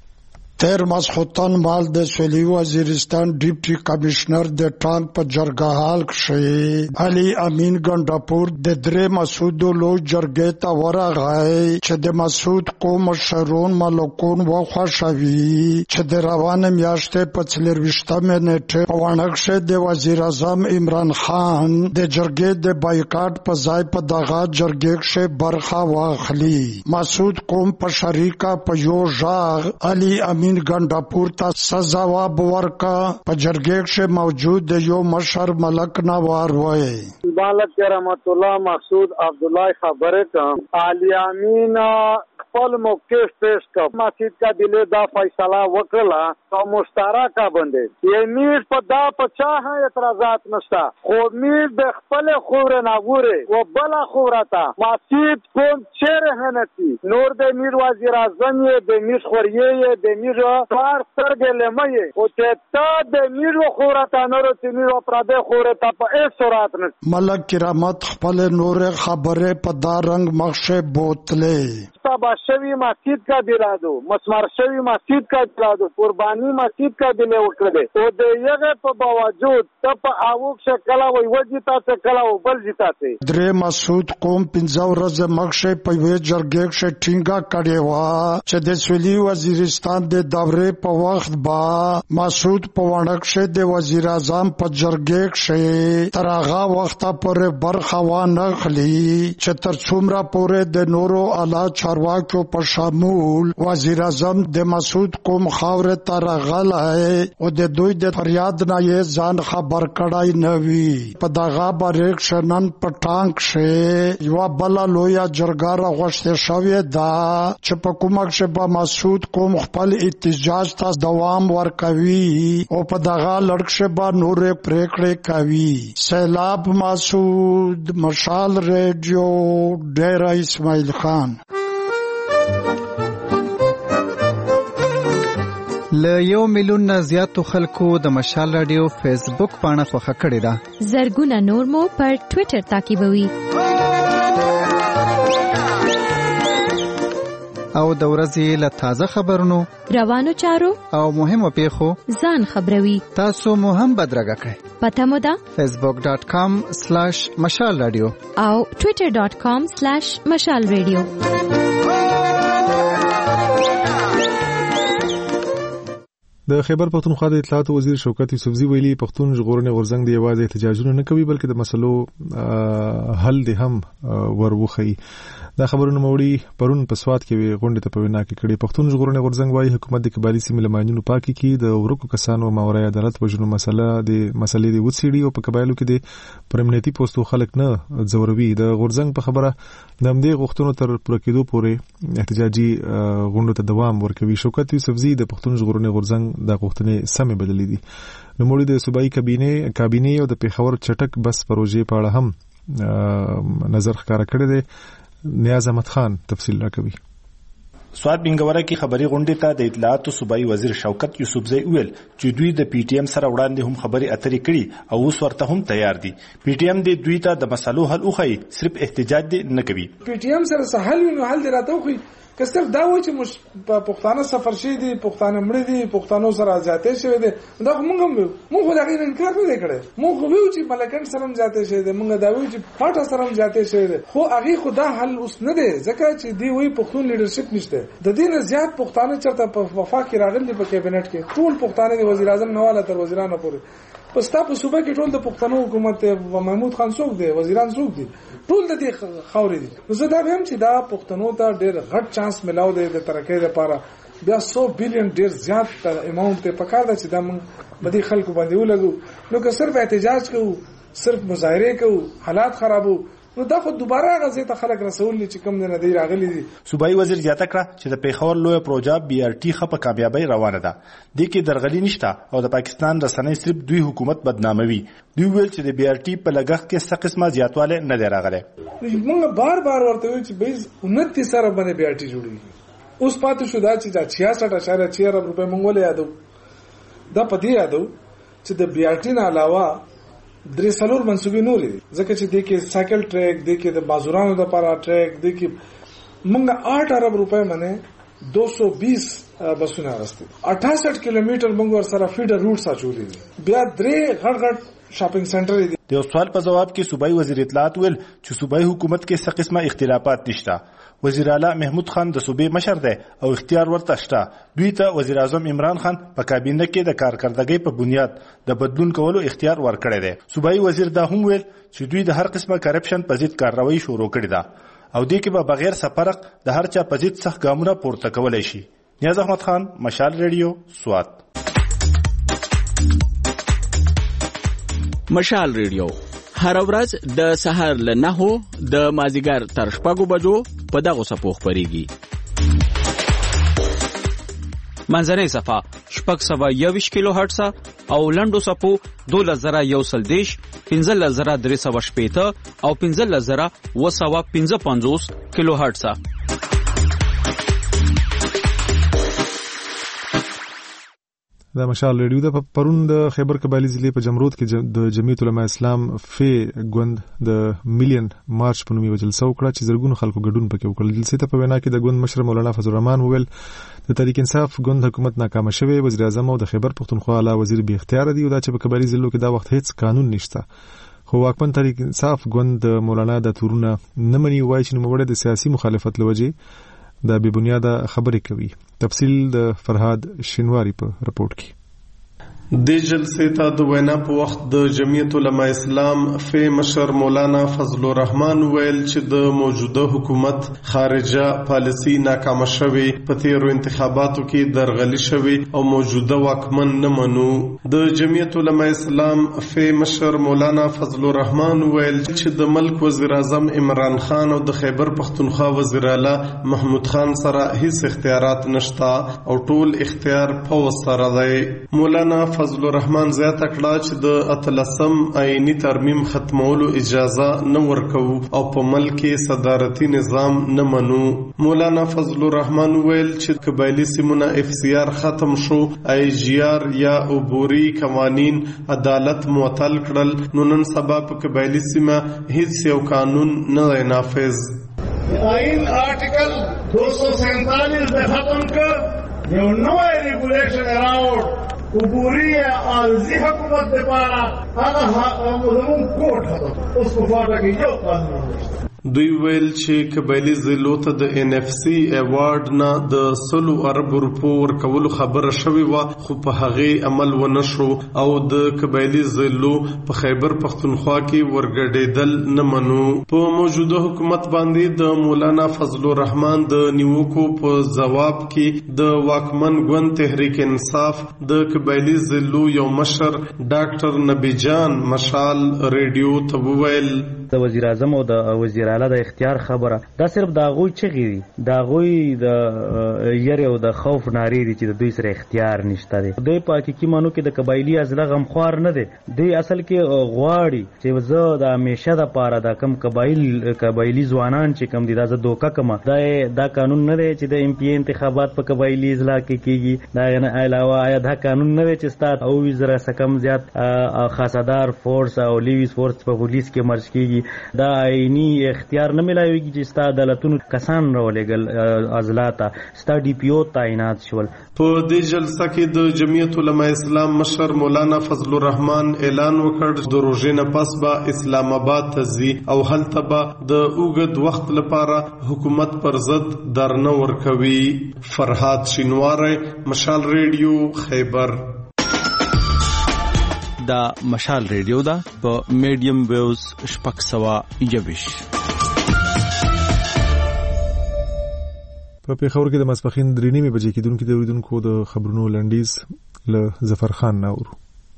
O: تیر ماسخوتن مال د سویلی وزیرستان ډیپټي کمشنر د ټانک په جرګه حال کې علي امین ګندپور د درې مسعود لو جرګه ته ورغی چې د مسعود قوم شرون ملکون وخښوي چې د روانه میاشتې په 24 نیټه په وانکشه د وزیر اعظم عمران خان د جرګې د بایکاټ په ځای په دغه جرګې کې برخه واخلي. مسعود قوم په شریکه په یو ژغ علي امین ګندپور ته سزاواب ورکا. په جرګې کې موجود یو مشر ملک نوار وای
P: مالک رحمت الله مسعود عبدالله خبره کوم علي امین خپل موقف پیش کړ. مسجد کا دله دا فیصله وکړه او مشترکه باندې یې میر په دا پچا اعتراضات نشته خو میر د خپل خور نه وره او بل خورتا مسجد کوم چیرې هنتی نور د میر وزیر اعظم یې د میر خوريه د میر کار سرګ لمه او ته تا د میر خورتا نور ته میر پراده خورتا په هیڅ صورت نه.
O: ملک کرامت خپل نور خبره په دا رنگ مخشه بوتله
P: تبا شوی مسجد کا دلادو مسمار شوی مسجد کا دلادو قربانی مسجد کا دل وکړه او د یغه په باوجود ته په اوک شکل وي وجتا ته کلا او بل جتا ته
O: درې مسعود قوم 15 ورځې مخشه په وی جرګې کې ټینګه کړي وا چې د سویلی وزیرستان د دورې په وخت با مسعود په وانکشه د وزیر اعظم په جرګې کې تر هغه وخت پورې برخه وانه خلی چې تر څومره پورې د نورو اعلی چارواکو په شامول وزیر اعظم د مسعود قوم خاور تر غلای او د دوی د فریاد نه یې ځان خبر کړای نوي. په دغه باریک شنن په ټانک شه یو بل لویا جرګه راغشته شوې دا چې په کومه کې په مسعود قوم خپل احتجاج ته دوام ورکوي او په دغه لړکشه به نور پریکړې کوي. سیلاب مسعود مشال ریډیو ډیره اسماعیل خان.
K: له 1 میلیون نه زیاتو خلکو د مشال رادیو فیسبوک پاڼه خوښه کړې ده.
L: زرګونه نور مو پر ټوئیټر تعقیبوي.
K: او د ورځې له تازه خبرونو
L: روانو چارو
K: او مهمو پیښو
L: ځان خبروي.
K: تاسو مو هم بدرګه کړئ.
L: پته مو ده
K: facebook.com/مشال رادیو
L: او twitter.com/مشال رادیو.
A: د خیبر پختونخوا د اطلاعات وزیر شوکت یوسفزي ویلي پښتون ژغورنې غورځنګ د یوازې احتجاجونه نه کوي بلکې د مسلو حل دي هم وروخی. دا خبرونه موړي پرون په سواد کې غونډه ته په وینا کې کړي. پښتون ژغورنې غورځنګ وايي حکومت د کبالي سیمې لمانینو پاکي کې د ورکو کسانو ماورای عدالت وجنو مسله د مسلې د وڅېړي او په قبایلو کې د پرمنیتی پوسټو خلک نه زوروي. د غورځنګ په خبره د همدې غوښتنو تر پوره کېدو پورې احتجاجي غونډو ته دوام ورکوي. شوکت یوسفزي د پښتون ژغورنې غورځنګ د غوښتنې سمې بدلې دي. نو موږ د صوبایي کابینې او د پیښور چټک بس پروژې په اړه هم نظر ښکاره کړی دی. نیاز احمد خان تفصیل راکوي.
Q: سواد بنګوره کې خبري غونډې ته د اطلاعات صوبایي وزیر شوکت یوسفزي ویل چې دوی د پی ټی ایم سره وړاندې هم خبري اترې کړي او اوس ورته هم تیار دي. پی ټی ایم د دوی ته د مسلو حل اوخی صرف احتجاج دي نه کوي.
F: پی ټی ایم سره سهل نو حل دی راته خو کستر دا و چې پښتانه سفر شي دي پښتانه مړ دي پښتنو سره ځاتې شوی دي دا موږ خو دا غیر انکار نه کړي. موږ ویو چې ملکن سره ځاتې شوی دي موږ دا ویو چې پټه سره ځاتې شوی دي خو هغه خدا حل اوس نه دی ځکه چې دی وی پښتون لیډرشپ نشته. د دې نه زیات پښتانه چرته په وفاق کې راغلي په کابینټ کې ټول پښتانه د وزیر اعظم نواله تر وزیرانو پورې پس تا په صوبه کې ټول د پښتنو حکومت محمود خان څوک دی وزیران څوک دي ټول د دې خاورې دي. زه دا هم چې دا پښتنو ته ډېر غټ چانس ملاو دی د ترقۍ لپاره بیا 100 بلین ډیر زیات اماونت ته پکار ده چې دا موږ بدی خلکو باندې ولګو. نو که صرف احتجاج کوو، صرف مظاهره کوو، حالات خرابو، نو دا خو دوباره غزې ته خلک رسول چې کم نه دی راغلي دي.
Q: صوبایي وزیر زیاته کړه چې د پیښور لوی پروژه BRT خه په کامیابی روانه ده. د کې درغلي نشته او د پاکستان رسنۍ صرف دوی حکومت بدناموي. دوی ویل چې د BRT په لګښت کې څه قسمه زیاتواله نه دی راغلی.
F: موږ بار بار ورته وایو چې 29 ارب باندې BRT جوړیږي. اوس پاتې شو دا چې 66.4 ارب روپے موږ ولې یادو. دا پدې یادو چې د BRT نه علاوه درې څلور منسوبې نور دي، ځکه چې د کې سایکل ټریک، د کې د بازورانو لپاره ټریک، د کې موږ 8 ارب روپے باندې 220 بسونه راستي، 68 کیلومتر موږ ور سره فیډر روټ ساتولې دي، بیا درې غړ شاپینګ سنټر دي.
Q: د سوال په جواب کې صوبایي وزیر اطلاعات ویل چې صوبایي حکومت کې څه قسمه اختلافات نشته. وزیر اعلی محمود خان د صوبې مشر دی او اختیار ورته شته. دوی ته وزیر اعظم عمران خان په کابینه کې د کارکردګۍ په بنیاد د بدلون کولو اختیار ورکړی دی. صوبایي وزیر دا هم ویل چې دوی د هر قسمه کرپشن په ضد کارروي شروع کړې ده او دې کې به بغیر سفرق د هر چا په ضد سخت ګامونه پورته کولای شي. نیاز احمد خان، مشال ریډیو، سوات.
R: مشال ریډیو هر ورځ د سحر له 9 د مازیګر تر 6 بجو په دغه صفو خبريږي. منځنۍ صفه 621 کیلو هرتز او لنډو صفو 2110 15380 او 15255 کیلو هرتز.
A: د مشال ریډیو د پرون د خیبر قبایلی ضلع په جمرود کې د جمعیت العلماء اسلام فی ګوند د میلیون مارچ په نوم یو جلسه وکړه چې زرګونو خلکو ګډون پکې وکړل. جلسې ته په وینا کې د ګوند مشر مولانا فضل الرحمن وویل د تحریک انصاف ګوند حکومت ناکامه شوی، وزیر اعظم او د خیبر پختونخوا اعلی وزیر به اختیار دي او دا چې په قبایلی ضلعو کې دا وخت هیڅ قانون نشته. خو واکمن تحریک انصاف ګوند د مولانا د تورونه نه مني، وایي چې نوموړی د سیاسي مخالفت لوجې د بې بنیاده خبرې کوي. تفصیل د فرهاد شینواری په رپورت کې.
S: د جلسې ته د وینا په وخت د جمعیت العلماء اسلام فی مشر مولانا فضل الرحمن ویل چې د موجوده حکومت خارجه پالیسی ناکامه شوی، په تیرو انتخاباتو کې درغلي شوی او موجوده واکمن نه منو. د جمعیت العلماء اسلام فی مشر مولانا فضل الرحمن ویل چې د ملک وزیر اعظم عمران خان او د خیبر پختونخوا وزیر اعلی محمود خان سره هیڅ اختیارات نشته او ټول اختیار په وسره دی. مولانا فضل الرحمن زیاته کړه چې د اتلسم آئینی ترمیم ختمولو اجازه نه ورکوو او په ملک کې صدارتي نظام نه منو. مولانا فضل الرحمن ویل چې قبایلی سیمونه FCR ختم شو، IGR یا عبوري قوانین عدالت معطل کړل، نو نن سبا په قبایلی سیمه هیڅ یو قانون نه نافذ.
D: آئین آرٹیکل 247 نے ختم کر یو نوی ریگولیشن اراؤنڈ عبوری عارضی حکومت دے پارا زمون کوٹ ختم اس کو فاٹا کی جو قانون نشتا.
S: دوی ویل چې قبایلی ضلعو ته د NFC ایوارډ نه د 100 ارب روپو ورکولو خبره شوې وه، خو په هغې عمل ونه شو او د قبایلی ضلعو په خیبر پختونخوا کې ورګډېدل نه منو. په موجوده حکومت باندې د مولانا فضل الرحمن د نیوکو په ځواب کې د واکمن ګوند تحریک انصاف د قبایلی ضلعو یو مشر ډاکټر نبی جان مشال ریډیو ته وویل
T: د وزیر اعظم او د وزیر اعلی د اختیار خبره دا صرف دا غوي چغي دي، دا غوي د یری او د خوف ناری دي چې د دوی سره اختیار نشته دي. دوی په حقیقي مانو کې د قبایلی ازله غمخوار نه دي، دوی اصل کې غواړي چې زه د همیشه د پاره د کم قبایلی ځوانان چې کم دي دا زه دوکه کما. دا قانون نه دی چې د MP انتخابات په قبایلی اضلاع کې کیږي. دا نه علاوه آیا دا قانون نه دی چې ستاسو او وزرا سکم زیات خاصدار فورس او لیویس فورس په پولیس کې مرج کیږي. دا آئینی اختیار نه ملایوي چې ستا عدالتونو کسان راولېږل عضلاته ستا DPO تعینات شول.
S: په دې جلسه کې د جمعیت علماء اسلام مشر مولانا فضل الرحمن اعلان وکړ د روژې نه پس به اسلام آباد ته ځي او هلته به د اوږد وخت لپاره حکومت پر ضد درنه ورکوي. فرهاد شینواری، مشال ریډیو، خیبر.
R: دا مشال ریډیو دا په میډیم ویوز 621.
A: په پیښور کې د ماسپخین 3:30 بجې کېدونکو د اوریدونکو د خبرونو لنډیز له ظفر خان ناورو.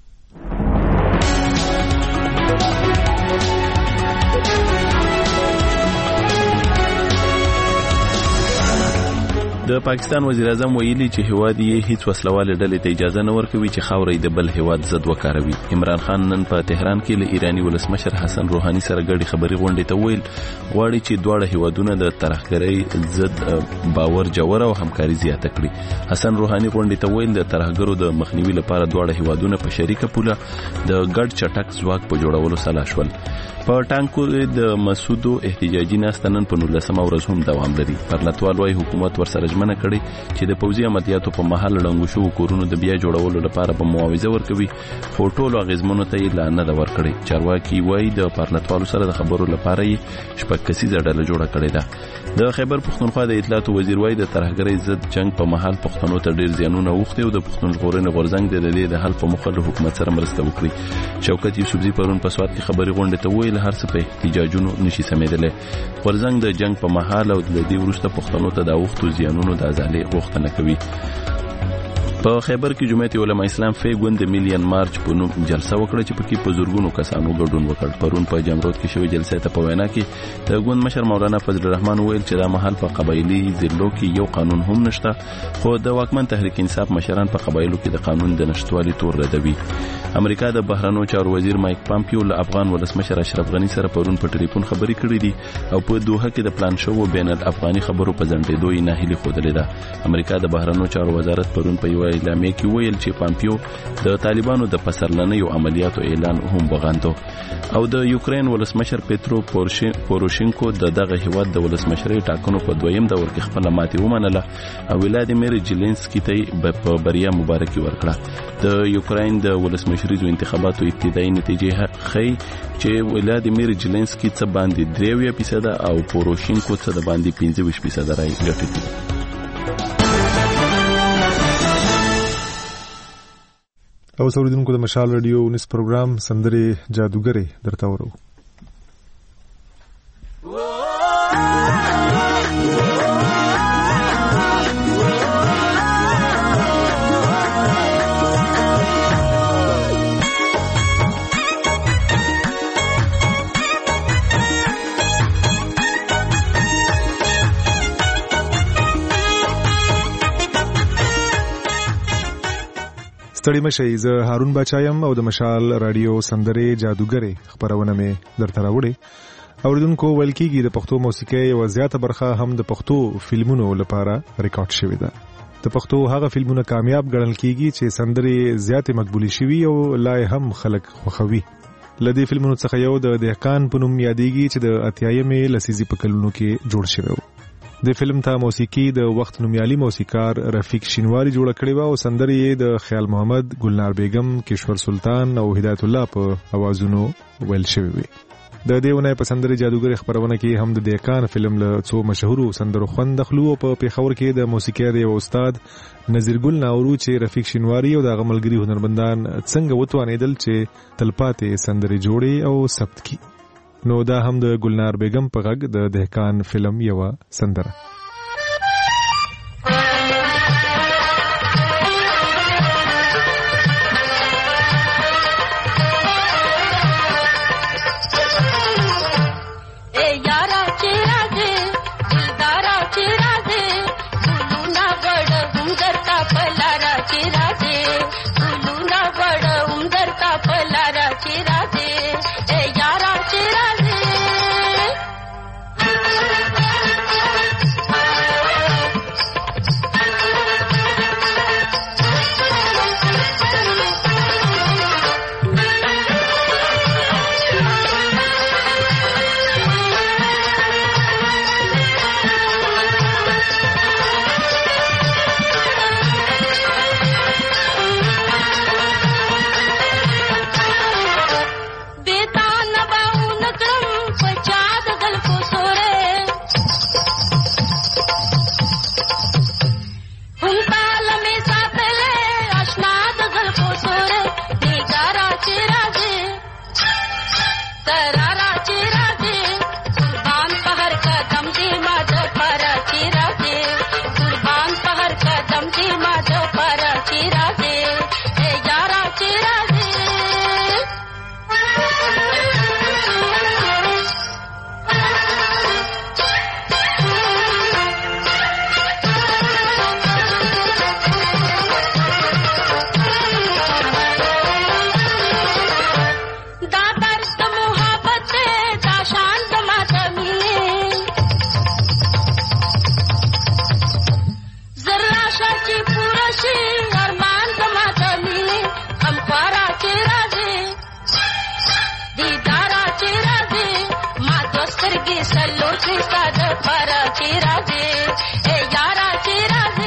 B: د پاکستان وزیر اعظم ویلي چې هیواد یې هیڅ وسلواله ډلې ته اجازه نه ورکوي چې خاورې د بل هیواد ضد وکاروي. عمران خان نن په تهران کې له ایرانی ولسمشر حسن روحاني سره ګډي خبري غونډې ته ویل غواړي چې دواړه هیوادونه د ترهګرۍ ضد باور جوړه او همکاري زیاته کړي. حسن روحاني غونډې ته ویل د ترهګرو د مخنیوي لپاره دواړه هیوادونه په شریکه پوله د ګډ چټک ځواک په جوړولو سلا شول. په ټانکو د مسعودو احتجاجي ناستنن په 19 ورځ هم دوام لري. پرلطوال وايي حکومت ورسره ژمنه کړې چې د پوځي عملیاتو په محل ړنګو شو کورونو د بیا جوړولو لپاره به معاوضه ورکوي. فوټول اغیزمنو ته یې لانه د ورکړي. چارواکي وايي د پرلطوالو سره د خبرو لپاره یې شپږ کسیزه ډله جوړه کړې ده. د خیبر پښتونخوا د اطلاعات وزیر وايي د ترهګرۍ ضد جنگ په محل پښتنو ته ډیر زیانونه اوښتي او د پښتون ژغورنې غورځنګ د دې د حل په موخه له حکومت سره مرسته وکړي. شوکت یوسفزي پرون په سواد کې خبري غونډه ته ویل هر څه په احتجاجونو نشي سمېدلی. غورځنګ د جنگ په محل او د دې وروسته پښتنو ته د اوښتو زیانونو د ازالۍ غوښتنه کوي. په خیبر کې جمعیت علماء اسلام فی ګوند میلیون مارچ په نوم جلسه وکړه چې پکې په زورګونو کسانو ګډون وکړ. پرون په جمرود کې شوې جلسه ته په وینا کې د ګوند مشر مولانا فضل الرحمن ویل چې دا محل په قبایلی ضلعو کې یو قانون هم نشته خو د واکمن تحریک انصاف مشران په قبایلو کې د قانون د نشټوالي تور ردوي. امریکا د بهرنیو چارو وزیر مایک پامپیو له افغان ولسمشر اشرف غنی سره پرون په ټلیفون خبرې کړې دي او په دوحه کې د پلان شوو بین الافغاني خبرو په ځنډېدو یې ناهیلي ښودلې ده. امریکا د بهرنیو چارو وزارت پرون په یوه اعلامیه کې ویل چې پامپیو د طالبانو د پسرلنیو عملیاتو اعلان هم وغندو او د یوکرين ولسمشر پیترو پوروشینکو دغه هیواد د ولسمشرۍ ټاکنو په دویم دور کې خپل ماتې ومنله او ولادیمیر جیلنسکي ته په بریا مبارکي ورکړه. د یوکرين د ولسمشریزو انتخاباتو ابتدایي نتیجې ښیي چې ولادیمیر جیلنسکي څه باندې 3% او پوروشینکو څه د باندې 25% رای ګټلي.
A: او سوریدونکو د مشال رادیو 19 پروګرام سندرې جادوګرې درته ورو. ستړي مشئ، زه هارون بچایم او د مشال رادیو سندرې جادوګرې خبرونه مې درته راوړې. اوریدونکو ویل کېږي د پښتو موسیقۍ یوه زیاته برخه هم د پښتو فلمونو لپاره ریکارډ شوې ده. د پښتو هغه فلمونه کامیاب ګڼل کېږي چې سندرې زیاتې مقبولې شوي او لا هم خلک خوښوي. له دې فلمونو څخه یو د دهقان په نوم یادېږي چې د 80مې لسیزې په کلونو کې جوړ شوی و. د فلم ته موسیقي د وخت نومیالي موسیقار رفیق شینواری جوړه کړې و او سندرې یې د خیال محمد، ګلنار بیگم، کشور سلطان او هدایت الله په اوازونو ویل شوی وي. د دې ونې په سندرې جادوګر خبرونه کې هم د دهقان فلم له څو مشهورو سندرو خوند دخلو او په پیښور کې د موسیقي د استاد نذیر ګل ناورو چې رفیق شینواری او د غملګری هنرمندان څنګه وتوانېدل چې تلپاتې سندرې جوړي او ثبت کړي. نو دا هم د ګلنار بیگم په غږ د دهقان فلم یوه سندره.
G: سترګې سلور کړې ستا دپاره چې راځې ای یاره چې راځې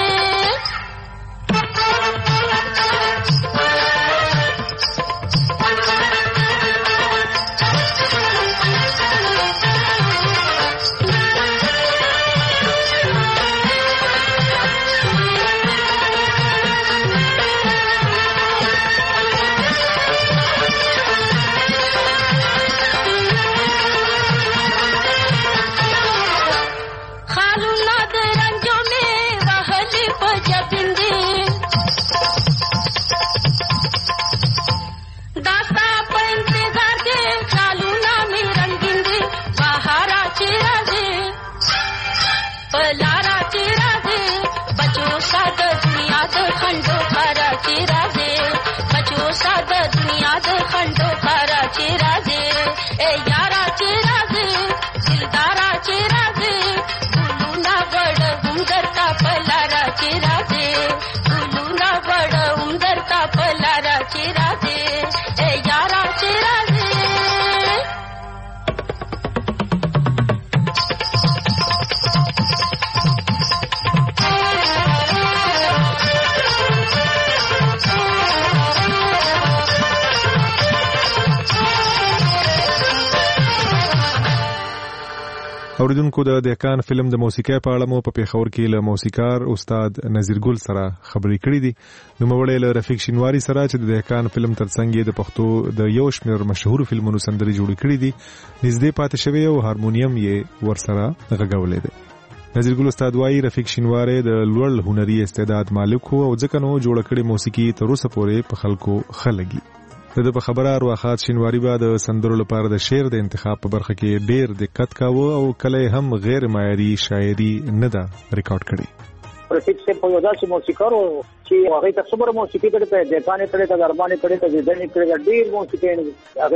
A: اوریدونکو د دهقان فلم د موسیقۍ په اړه مو په پیښور کې له موسیقار استاد نذیر ګل سره خبرې کړې دي. نوموړی له رفیق شینواری سره چې د دهقان فلم ترڅنګ د پښتو د یو شمېر مشهور فلمونو سندرې جوړې کړې دي نږدې پاتې شوی او هارمونیم یې ورسره غږولی دی. نذیر ګل استاد وايي رفیق شینواری د لوړ هنري استعداد مالک وو او ځکه نو جوړ کړې موسیقي تر اوسه پورې په خلکو خلګي. د په خبره ارواخات شینواری به د سندرو لپاره د شعر د انتخاب په برخه کې ډیر دقت کاوه او کله هم غیر معیاري شاعري نه ده ریکارډ کړې.
U: رفیق سے په یو داسې موسیقار چې هغه ته صبر موسیقي کړي په دکانې کړي ته دربانې کړي ته ځدنې کړي ډیر موسیقي هغه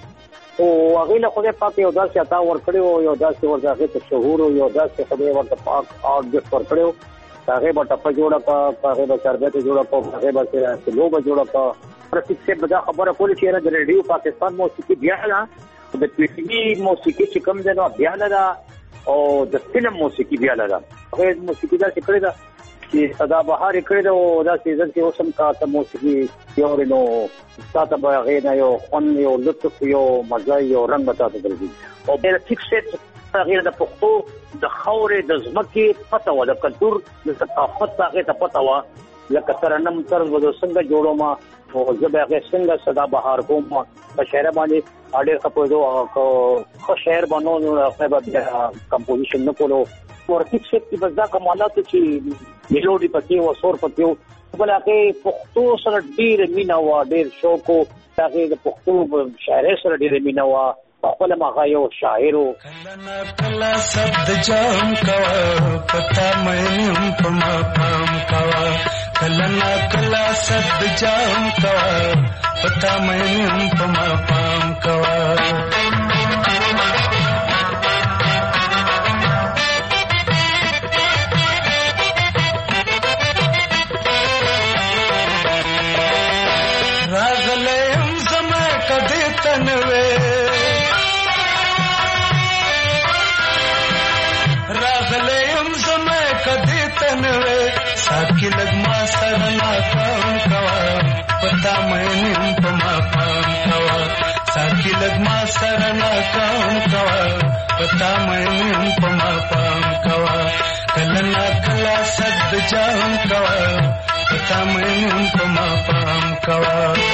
U: کې او هغه له خدای پاک یو داسې عطا ورکړي او یو داسې ورته ته شهور او یو داسې خدای ورته پاک او د ورکړي هغه به ټپ جوړه کا هغه به شربت جوړه کا هغه به سلو به جوړه کا. رفیق سے بدا خبره کولی چې د ریډیو پاکستان موسیقي بیا نه د پی ټی وی موسیقي چې کوم دی نو بیا نه او د فلم موسیقي بیا نه هغه موسیقي دا چې کړی دا چې صدا بهار کړی دا او دا سیزن کې اوسم کا ته موسیقي یو نو تاسو به هغه نه یو فن یو لطف یو مزه یو رنگ تاسو درځي او د رفیق سے هغه د پښتو د خاورې د ځمکې پته و د کلتور د ثقافت هغه ته پته و لکه ترنم طرز وځو څنګه جوړو ما او زبې هغه څنګه صدا بهار کوم په شعر باندې اړه خپلو خو شعر باندې هغه به کمپوزیشن نه کولو ورته چې بس دا کمالات چې میلودي پکې او سور پکې بل هغه پښتو سره ډیر مینا و ډیر شوق او هغه د پښتو شاعر سره ډیر مینا و خپل مغه یو شاعر
V: کلا صد جام کا پتا مې په ما پام کا کلا صد جام کا پتا مې په ما پام کا راغلم زما کدی تنوي साकी लगमा सरना काम कवा पता मैं पमा पाम कवा साकी लगमा सरना काम कवा पता मैं पमा पाम कवा कलना कला सद जाम कवा पता मैं पमा पाम कवा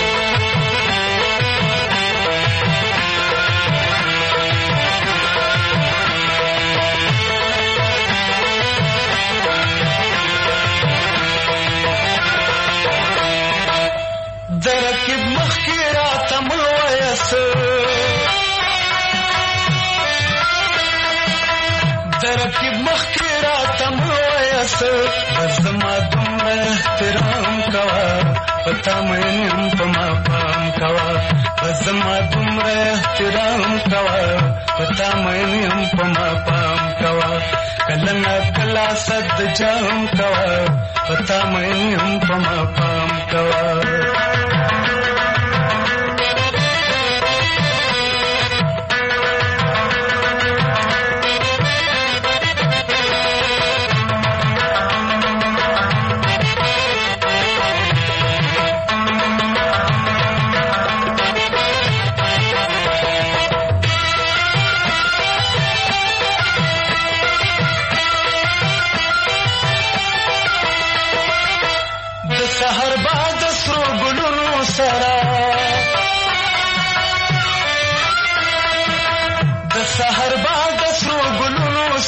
V: درکب مخیرا تمویس درکب مخیرا تمویس زما دومره احترام کوا پتا مې پما پام کوا زما دومره احترام کوا پتا مې پما پام کوا کلنا کلا صد جام کوا پتا مې پما پام کوا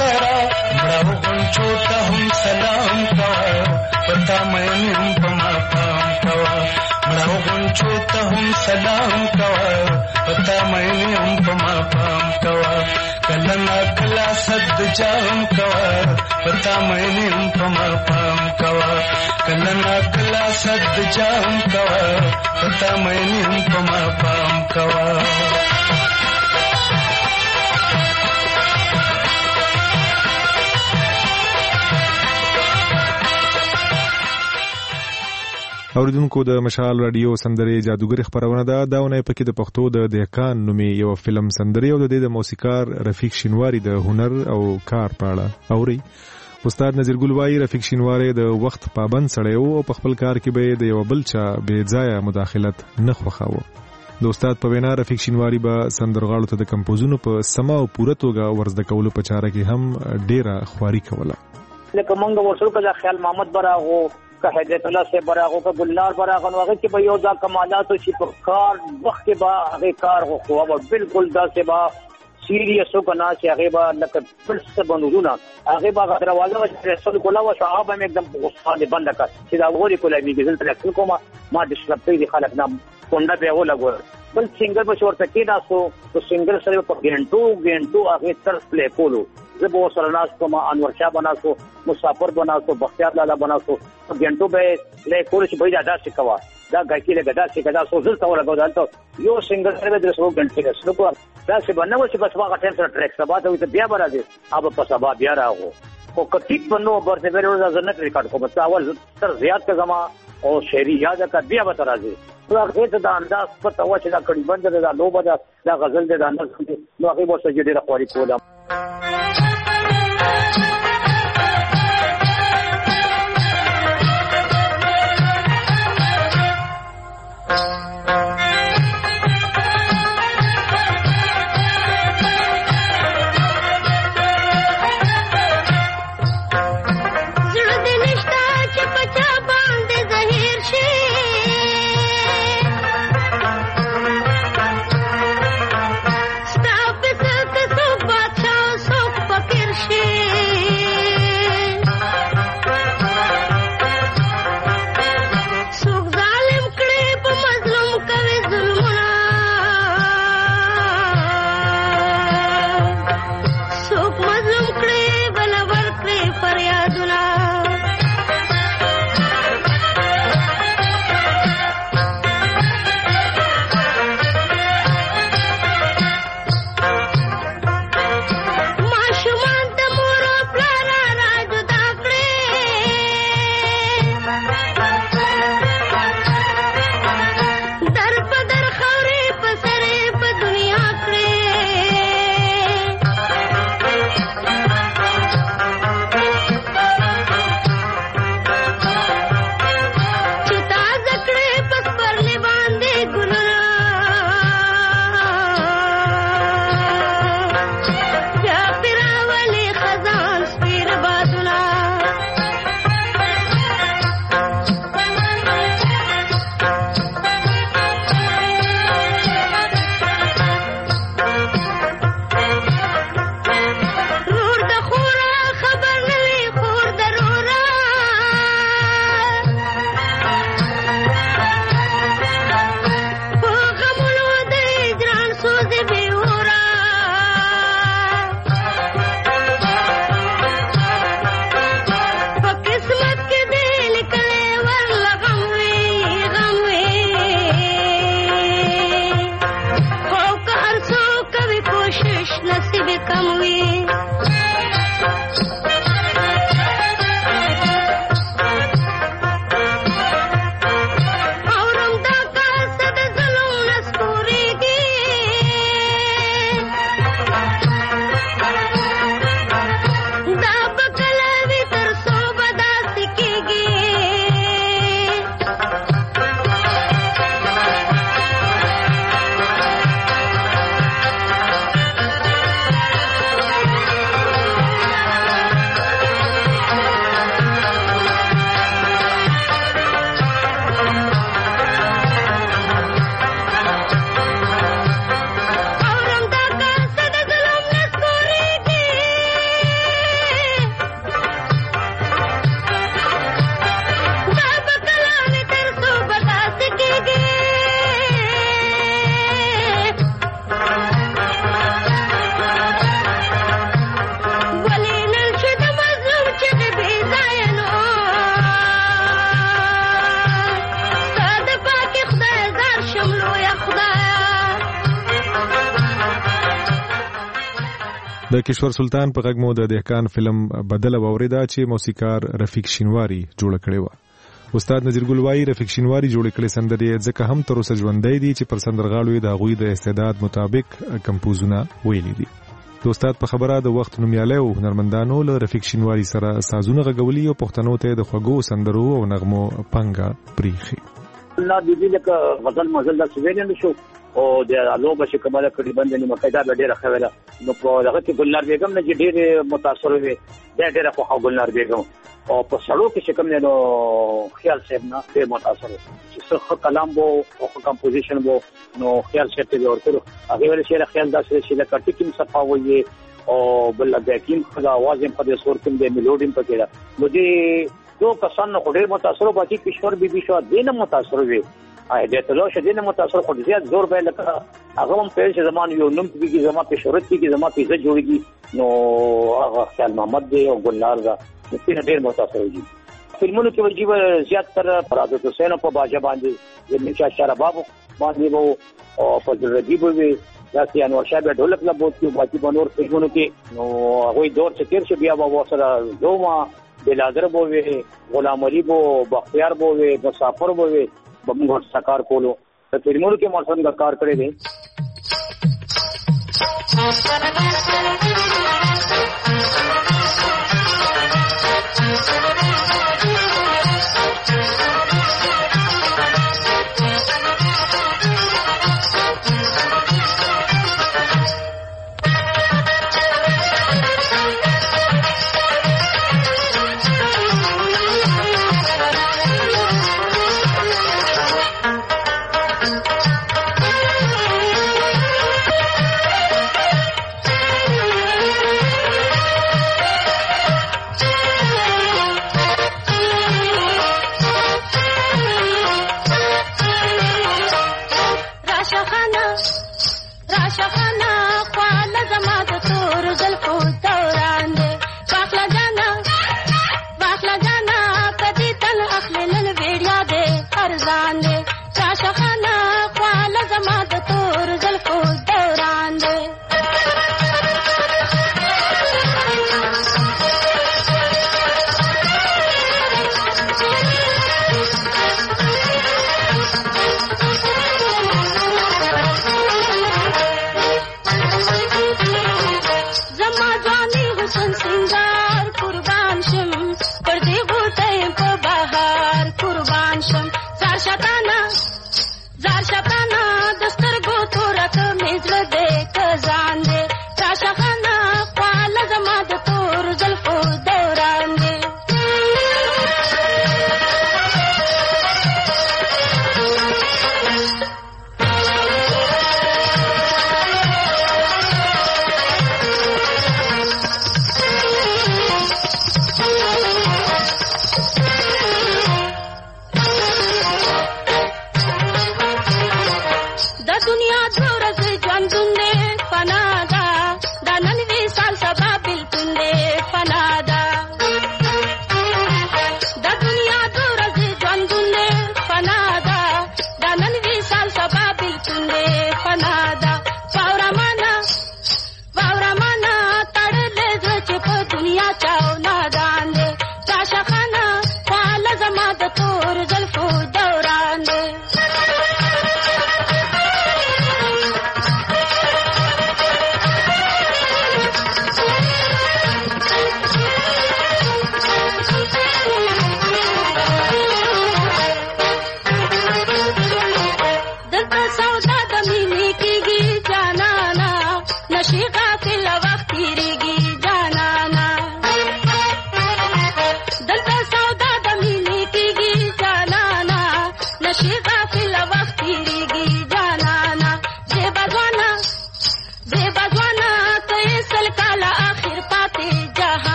V: سره مړو غونچو ته هم سلام کوه پتا مې هم په ما پام کوه مړو غونچو ته هم سلام کوه پتا مې هم په ما پام کوه کله نا کله صد جام کوه پتا مې هم په ما پام کوه کله نا کله صد جام کوه پتا مې هم په ما پام کوه
A: اوریدونکو د مشال رادیو سندري جادوګر خبرونه ده ونه پکې د پښتو د دهقان نومي یو فلم سندري او د موسیقار رفیق شینواری د هنر او کار په اړه اوري استاد نذیر ګل وایي رفیق شینواری د وخت پابند سړی او په خپل کار کې به د یو بل چا بے ځایه مداخلت نه خوښاوه د استاد په وینا رفیق شینواری به سندرغاړو ته د کمپوزونو په سما او پوره توګه ورزده کولو په چاره کې هم ډیره خواري کوله
U: لکه مونږ ورسره کله خیال محمد براغو که حضرت الله سے براغو که گلنار براغو هغه کې به یو ځا کمالات شي په کار وخت کې به هغه کار خو او بالکل دا سے با سیریس او کنا چې هغه به لکه پلس بنودونه هغه به دروازه رسول کولا او صحابه مې एकदम غصه بند کړ چې دا وری کولا می ګزل تل کوم ما د شپې دي خلک نام کونډه به ولا بل سنگر به ورته کې تاسو تو سنگر سره په ګنټو هغه تر پلی کولو زه به سره ناس کوم انور شاه بناسو مسافر بناسو بختیار لالا بناسو ګنټو به پلی کول چې به دا څه کوا دا غاکی له غدا څه غدا سوزل تا ولا غوډالته یو سنگر سره د 100 غنټې کې سلو دا څه بنو چې بس واغه ټیم سره ټریک سبا ته بیا برازي اب په سبا بیا راغو او کټیک بنو برته ورو ځنه ریکارډ کو بس اول تر زیات کا زما او شعری یاد کا بیا به راځي هغه ته دا انداز پته و چې دا کړي بند دا لوبه دا غزل دا نظم نو هغه ورته ډیره خواري کوله
E: Stop it,
A: د کشور سلطان په غږ مو د دهقان فلم بدل واوریدا چې موسیقار رفیق شینواری جوړ کړی و. استاد نذیر ګل وایي رفیق شینواری جوړ کړي سندرې ځکه هم تر اوسه ژوندۍ دي چې پر سندرغاړو د هغوی د استعداد مطابق کمپوزونه ویلي دي. د استاد په خبره د وخت نومیالی او هنرمندانو له رفیق شینواری سره سازونه غږولي او پښتنو ته د خوږو سندرو او نغمو پنګه پریخي.
U: الله دې لکه غزل مزل د سویلین شو او د لوبه چې کماله کړي باندې مقاعده به ډیره خوله نو په هغه کې ګلنار بیگم نه ډیره متاثر وي ډیره خو ګلنار بیگم او په سړو کې چې کوم نو خیال صاحب نه ډیر متاثر چې څه کلام وو او کمپوزیشن وو نو خیال صاحب ته ورته هغه ول شي خیال داسې چې د کټی کې صفا وي او بل د حکیم خدا आवाज په دې صورت کې د میلوډي په کې دا مجھے دو کسان خو ډیر متاثر باقي کشور بیبي شو دینه متاثر وي دې ته لو شدینه متاثر خو زیات زور به لکه هغه هم په چې زمان یو نوم کې زما په شهرت کې زما په عزت جوړيږي نو هغه خیال محمد دی او ګلنار دا چې ډېر متاثر دي. فلمونو کې وجيبه زیات تر فرازت حسین په باجه باندې د نشا شرباب باندې وو او فضل رجیب وي داسې انور شاه به ډولک لا بوت کې باقي بنور فلمونو کې نو هغه دور چې تیر شو بیا به وسره دوما بلادر بووي غلام علي بو بختیار بووي مسافر بووي بمغور سکار کولو ته فلمونو کې مرسن کا کار کړی دی.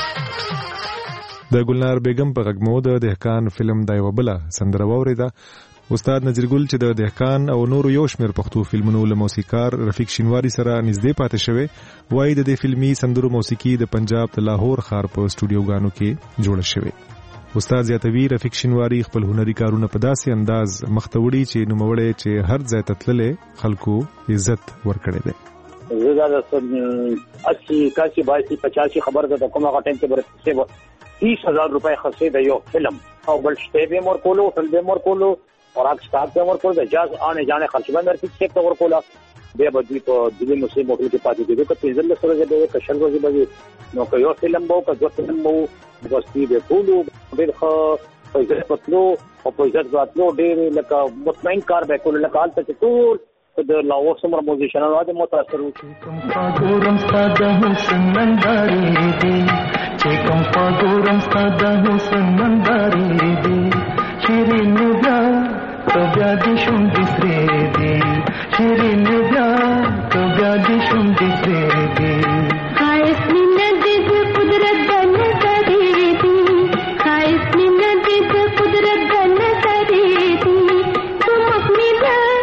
A: د ګلنار بیگم په غږ مو د دهقان فلم د یو بل سندره واوریده. استاد نذیرګل چې د دهقان او نورو یو شمېر پښتو فلمونو له موسیقار رفیق شینواری سره نږدې پاتې شوی وایي د دې فلمي سندرو موسیقي د پنجاب د لاهور ښار په سټوډیوګانو کې جوړه شوې. استاد زیاتوي رفیق شینواری خپل هنري کارونه په داسې انداز مخته وړي چې نوموړی چې هر ځای ته تللی خلکو عزت ورکړی دی.
U: زه دا 80 81 82 85 خبر ده کومه غټن کې برسه 30000 روپے خرڅې د یو فلم او بل شته به مور کولو فلم به مور کولو خوراک سٹاف به مور کولو د جاز آنے جانے خرچ به مرتي څه په ور کولا به بدوی په دلی مسلم موټل کې پاتې کېږي که پنځل سره به کشن ورځي به نو که یو فلم وو که دوه فلم وو دوستي به کولو ډېر ښه پیسې پتلو او پیسې غاتلو ډېر لکه مطمئن کار به کولو لکه حالت چې ټول د لاهور سمره موزیشنانو د متاثر وو.
V: پاګورم ساده حسن ننداري دي چې کوم پاګورم ساده حسن ننداري دي شیرین بیا تو بیا د شوم دسرې دي شیرین بیا تو بیا د شوم دسرې دي خایس مين د قدرت د نظر دي خایس مين د قدرت د نظر دي تم اپنی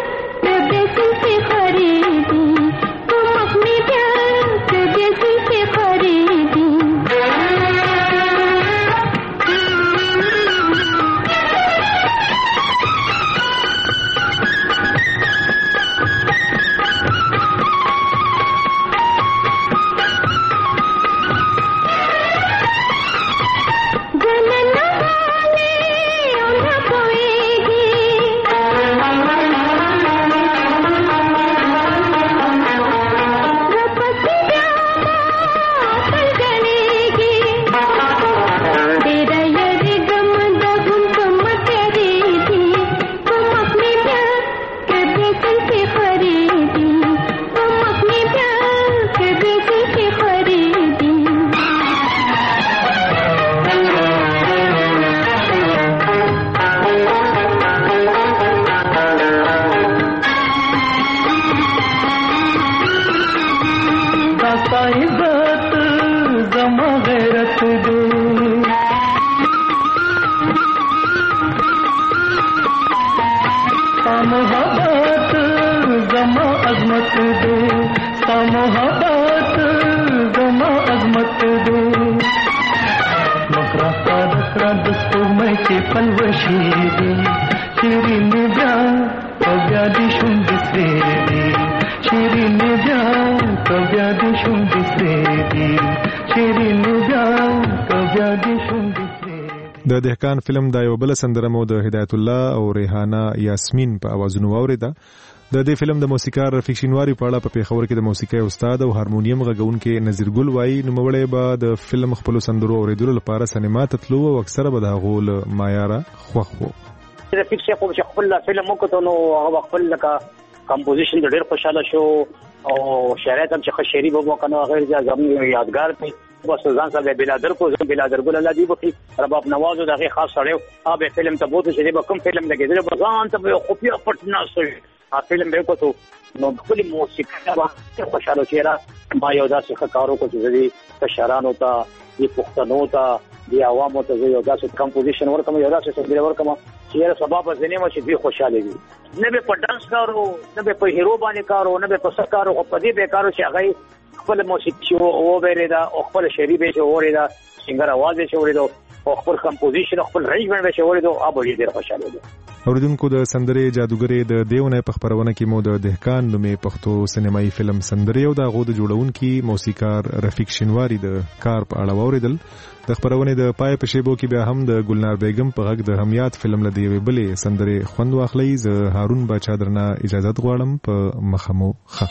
A: د دهقان فلم دا یو بل سندره مو د هدایت الله او ریحانه یاسمین په اوازونو واوریده. د دې فلم د موسیقار رفیق شینواری په اړه په پیښور کې د موسیقي استاد او هارمونیم غږونکي نذیرګل وایي نوموړی به د فلم خپل سندرو اوریدلو لپاره سینما ته تلو او اکثره به د هغو له معیاره خوښ وو.
U: رفیق شیخ چې خپل فلم وکړو نو هغه خپل لکه کمپوزیشن ډېر خوشاله شو او شاعرات هم چې شعري به وکړو هغه زموږ یادګار دی. بس ځان سره بلادر کو بلادر ګل الله دی په رباب نواز دغه خاص سره اوبه فلم ته بوته چې به کوم فلم لګیدل به ځان ته خفیا پټ نه شي ا فلم به کوته نو خپل موسیقي به خوشاله چیرې ما یو داسې کارو کو چې د شهرانو ته د پښتنو ته د عوامو ته یو داسې کمپوزیشن ورکوم یو داسې سندره ورکوم چې سبب ځنه ما چې دوی خوشاله وي نه به په ډانس کارو نه به په هیرو باندې کارو نه به په سکارو او په دې به کارو چې هغه خپل موسیقي او وریدا او خپل شعري به وریدا څنګه आवाज به وریدا او خپل کمپوزیشن خپل رینجمنت به وریدا او به ډیر خوشاله دي.
A: اوریدونکو د سندرې جادوګرې د دیونه په خبرونه کې مو د دهقان نومې پښتو سینمایي فلم سندرې او د غو د جوړونکي موسیقار رفیق شینواری د کار په اړه اوریدل. د خبرونه د پای په شیبو کې بیا هم د ګلنار بیگم په غږ د همیات فلم لدی وی بلې سندرې خوند واخلي. ز هارون باچا درنه اجازه غواړم په مخمو خ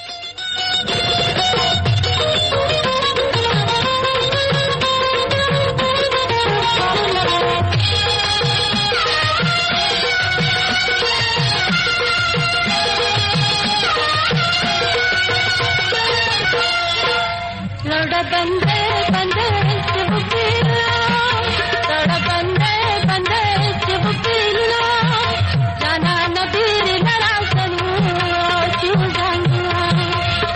V: जाना नबीर लड़ा सनू चू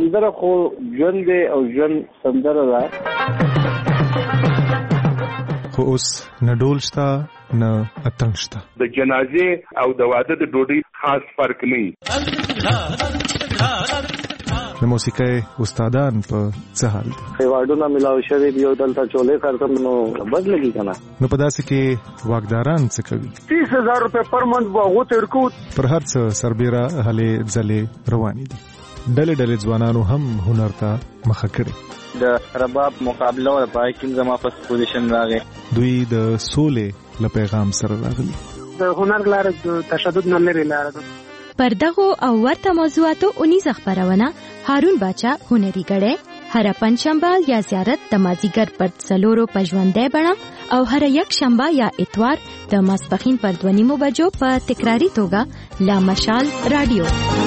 U: سندره خو ژوند دی او ژوند سندره ده.
A: خو اوس نه ډول شته نه اتنګ شته.
E: د جنازې او د واده د ډوډۍ خاص فرق نه.
A: د موسیقۍ استادان په څه حال دي؟
U: ایوارډونه ملاو شوي دي او دلته چولې کارتم نو بد لګي کنه.
A: نو په داسې کې واکداران څه کوي؟
U: 30,000 روپے پر منث به ترکو
A: پر هر څه سربېره هلې ځلې روانې دي. ډلې ځوانانو هم هنر ته مخه کړي.
H: د رباب مقابله او پای کې زما فرست پوزیشن راغی.
A: دوی د سولې له پیغام سره راغلي.
U: د هنر لاره د تشدد نه لري لاره ده.
L: پر دغو او ورته موضوعاتو 19 خبرونه هارون باچا هنري غړې هر پنځشنبه یا زیارت د مازیګر پر څلورو پژوندې بڼه او هر یک شنبه یا اتوار د ماسپخین پر 2:30 بجو په تکراری توګه لا مشال رادیو.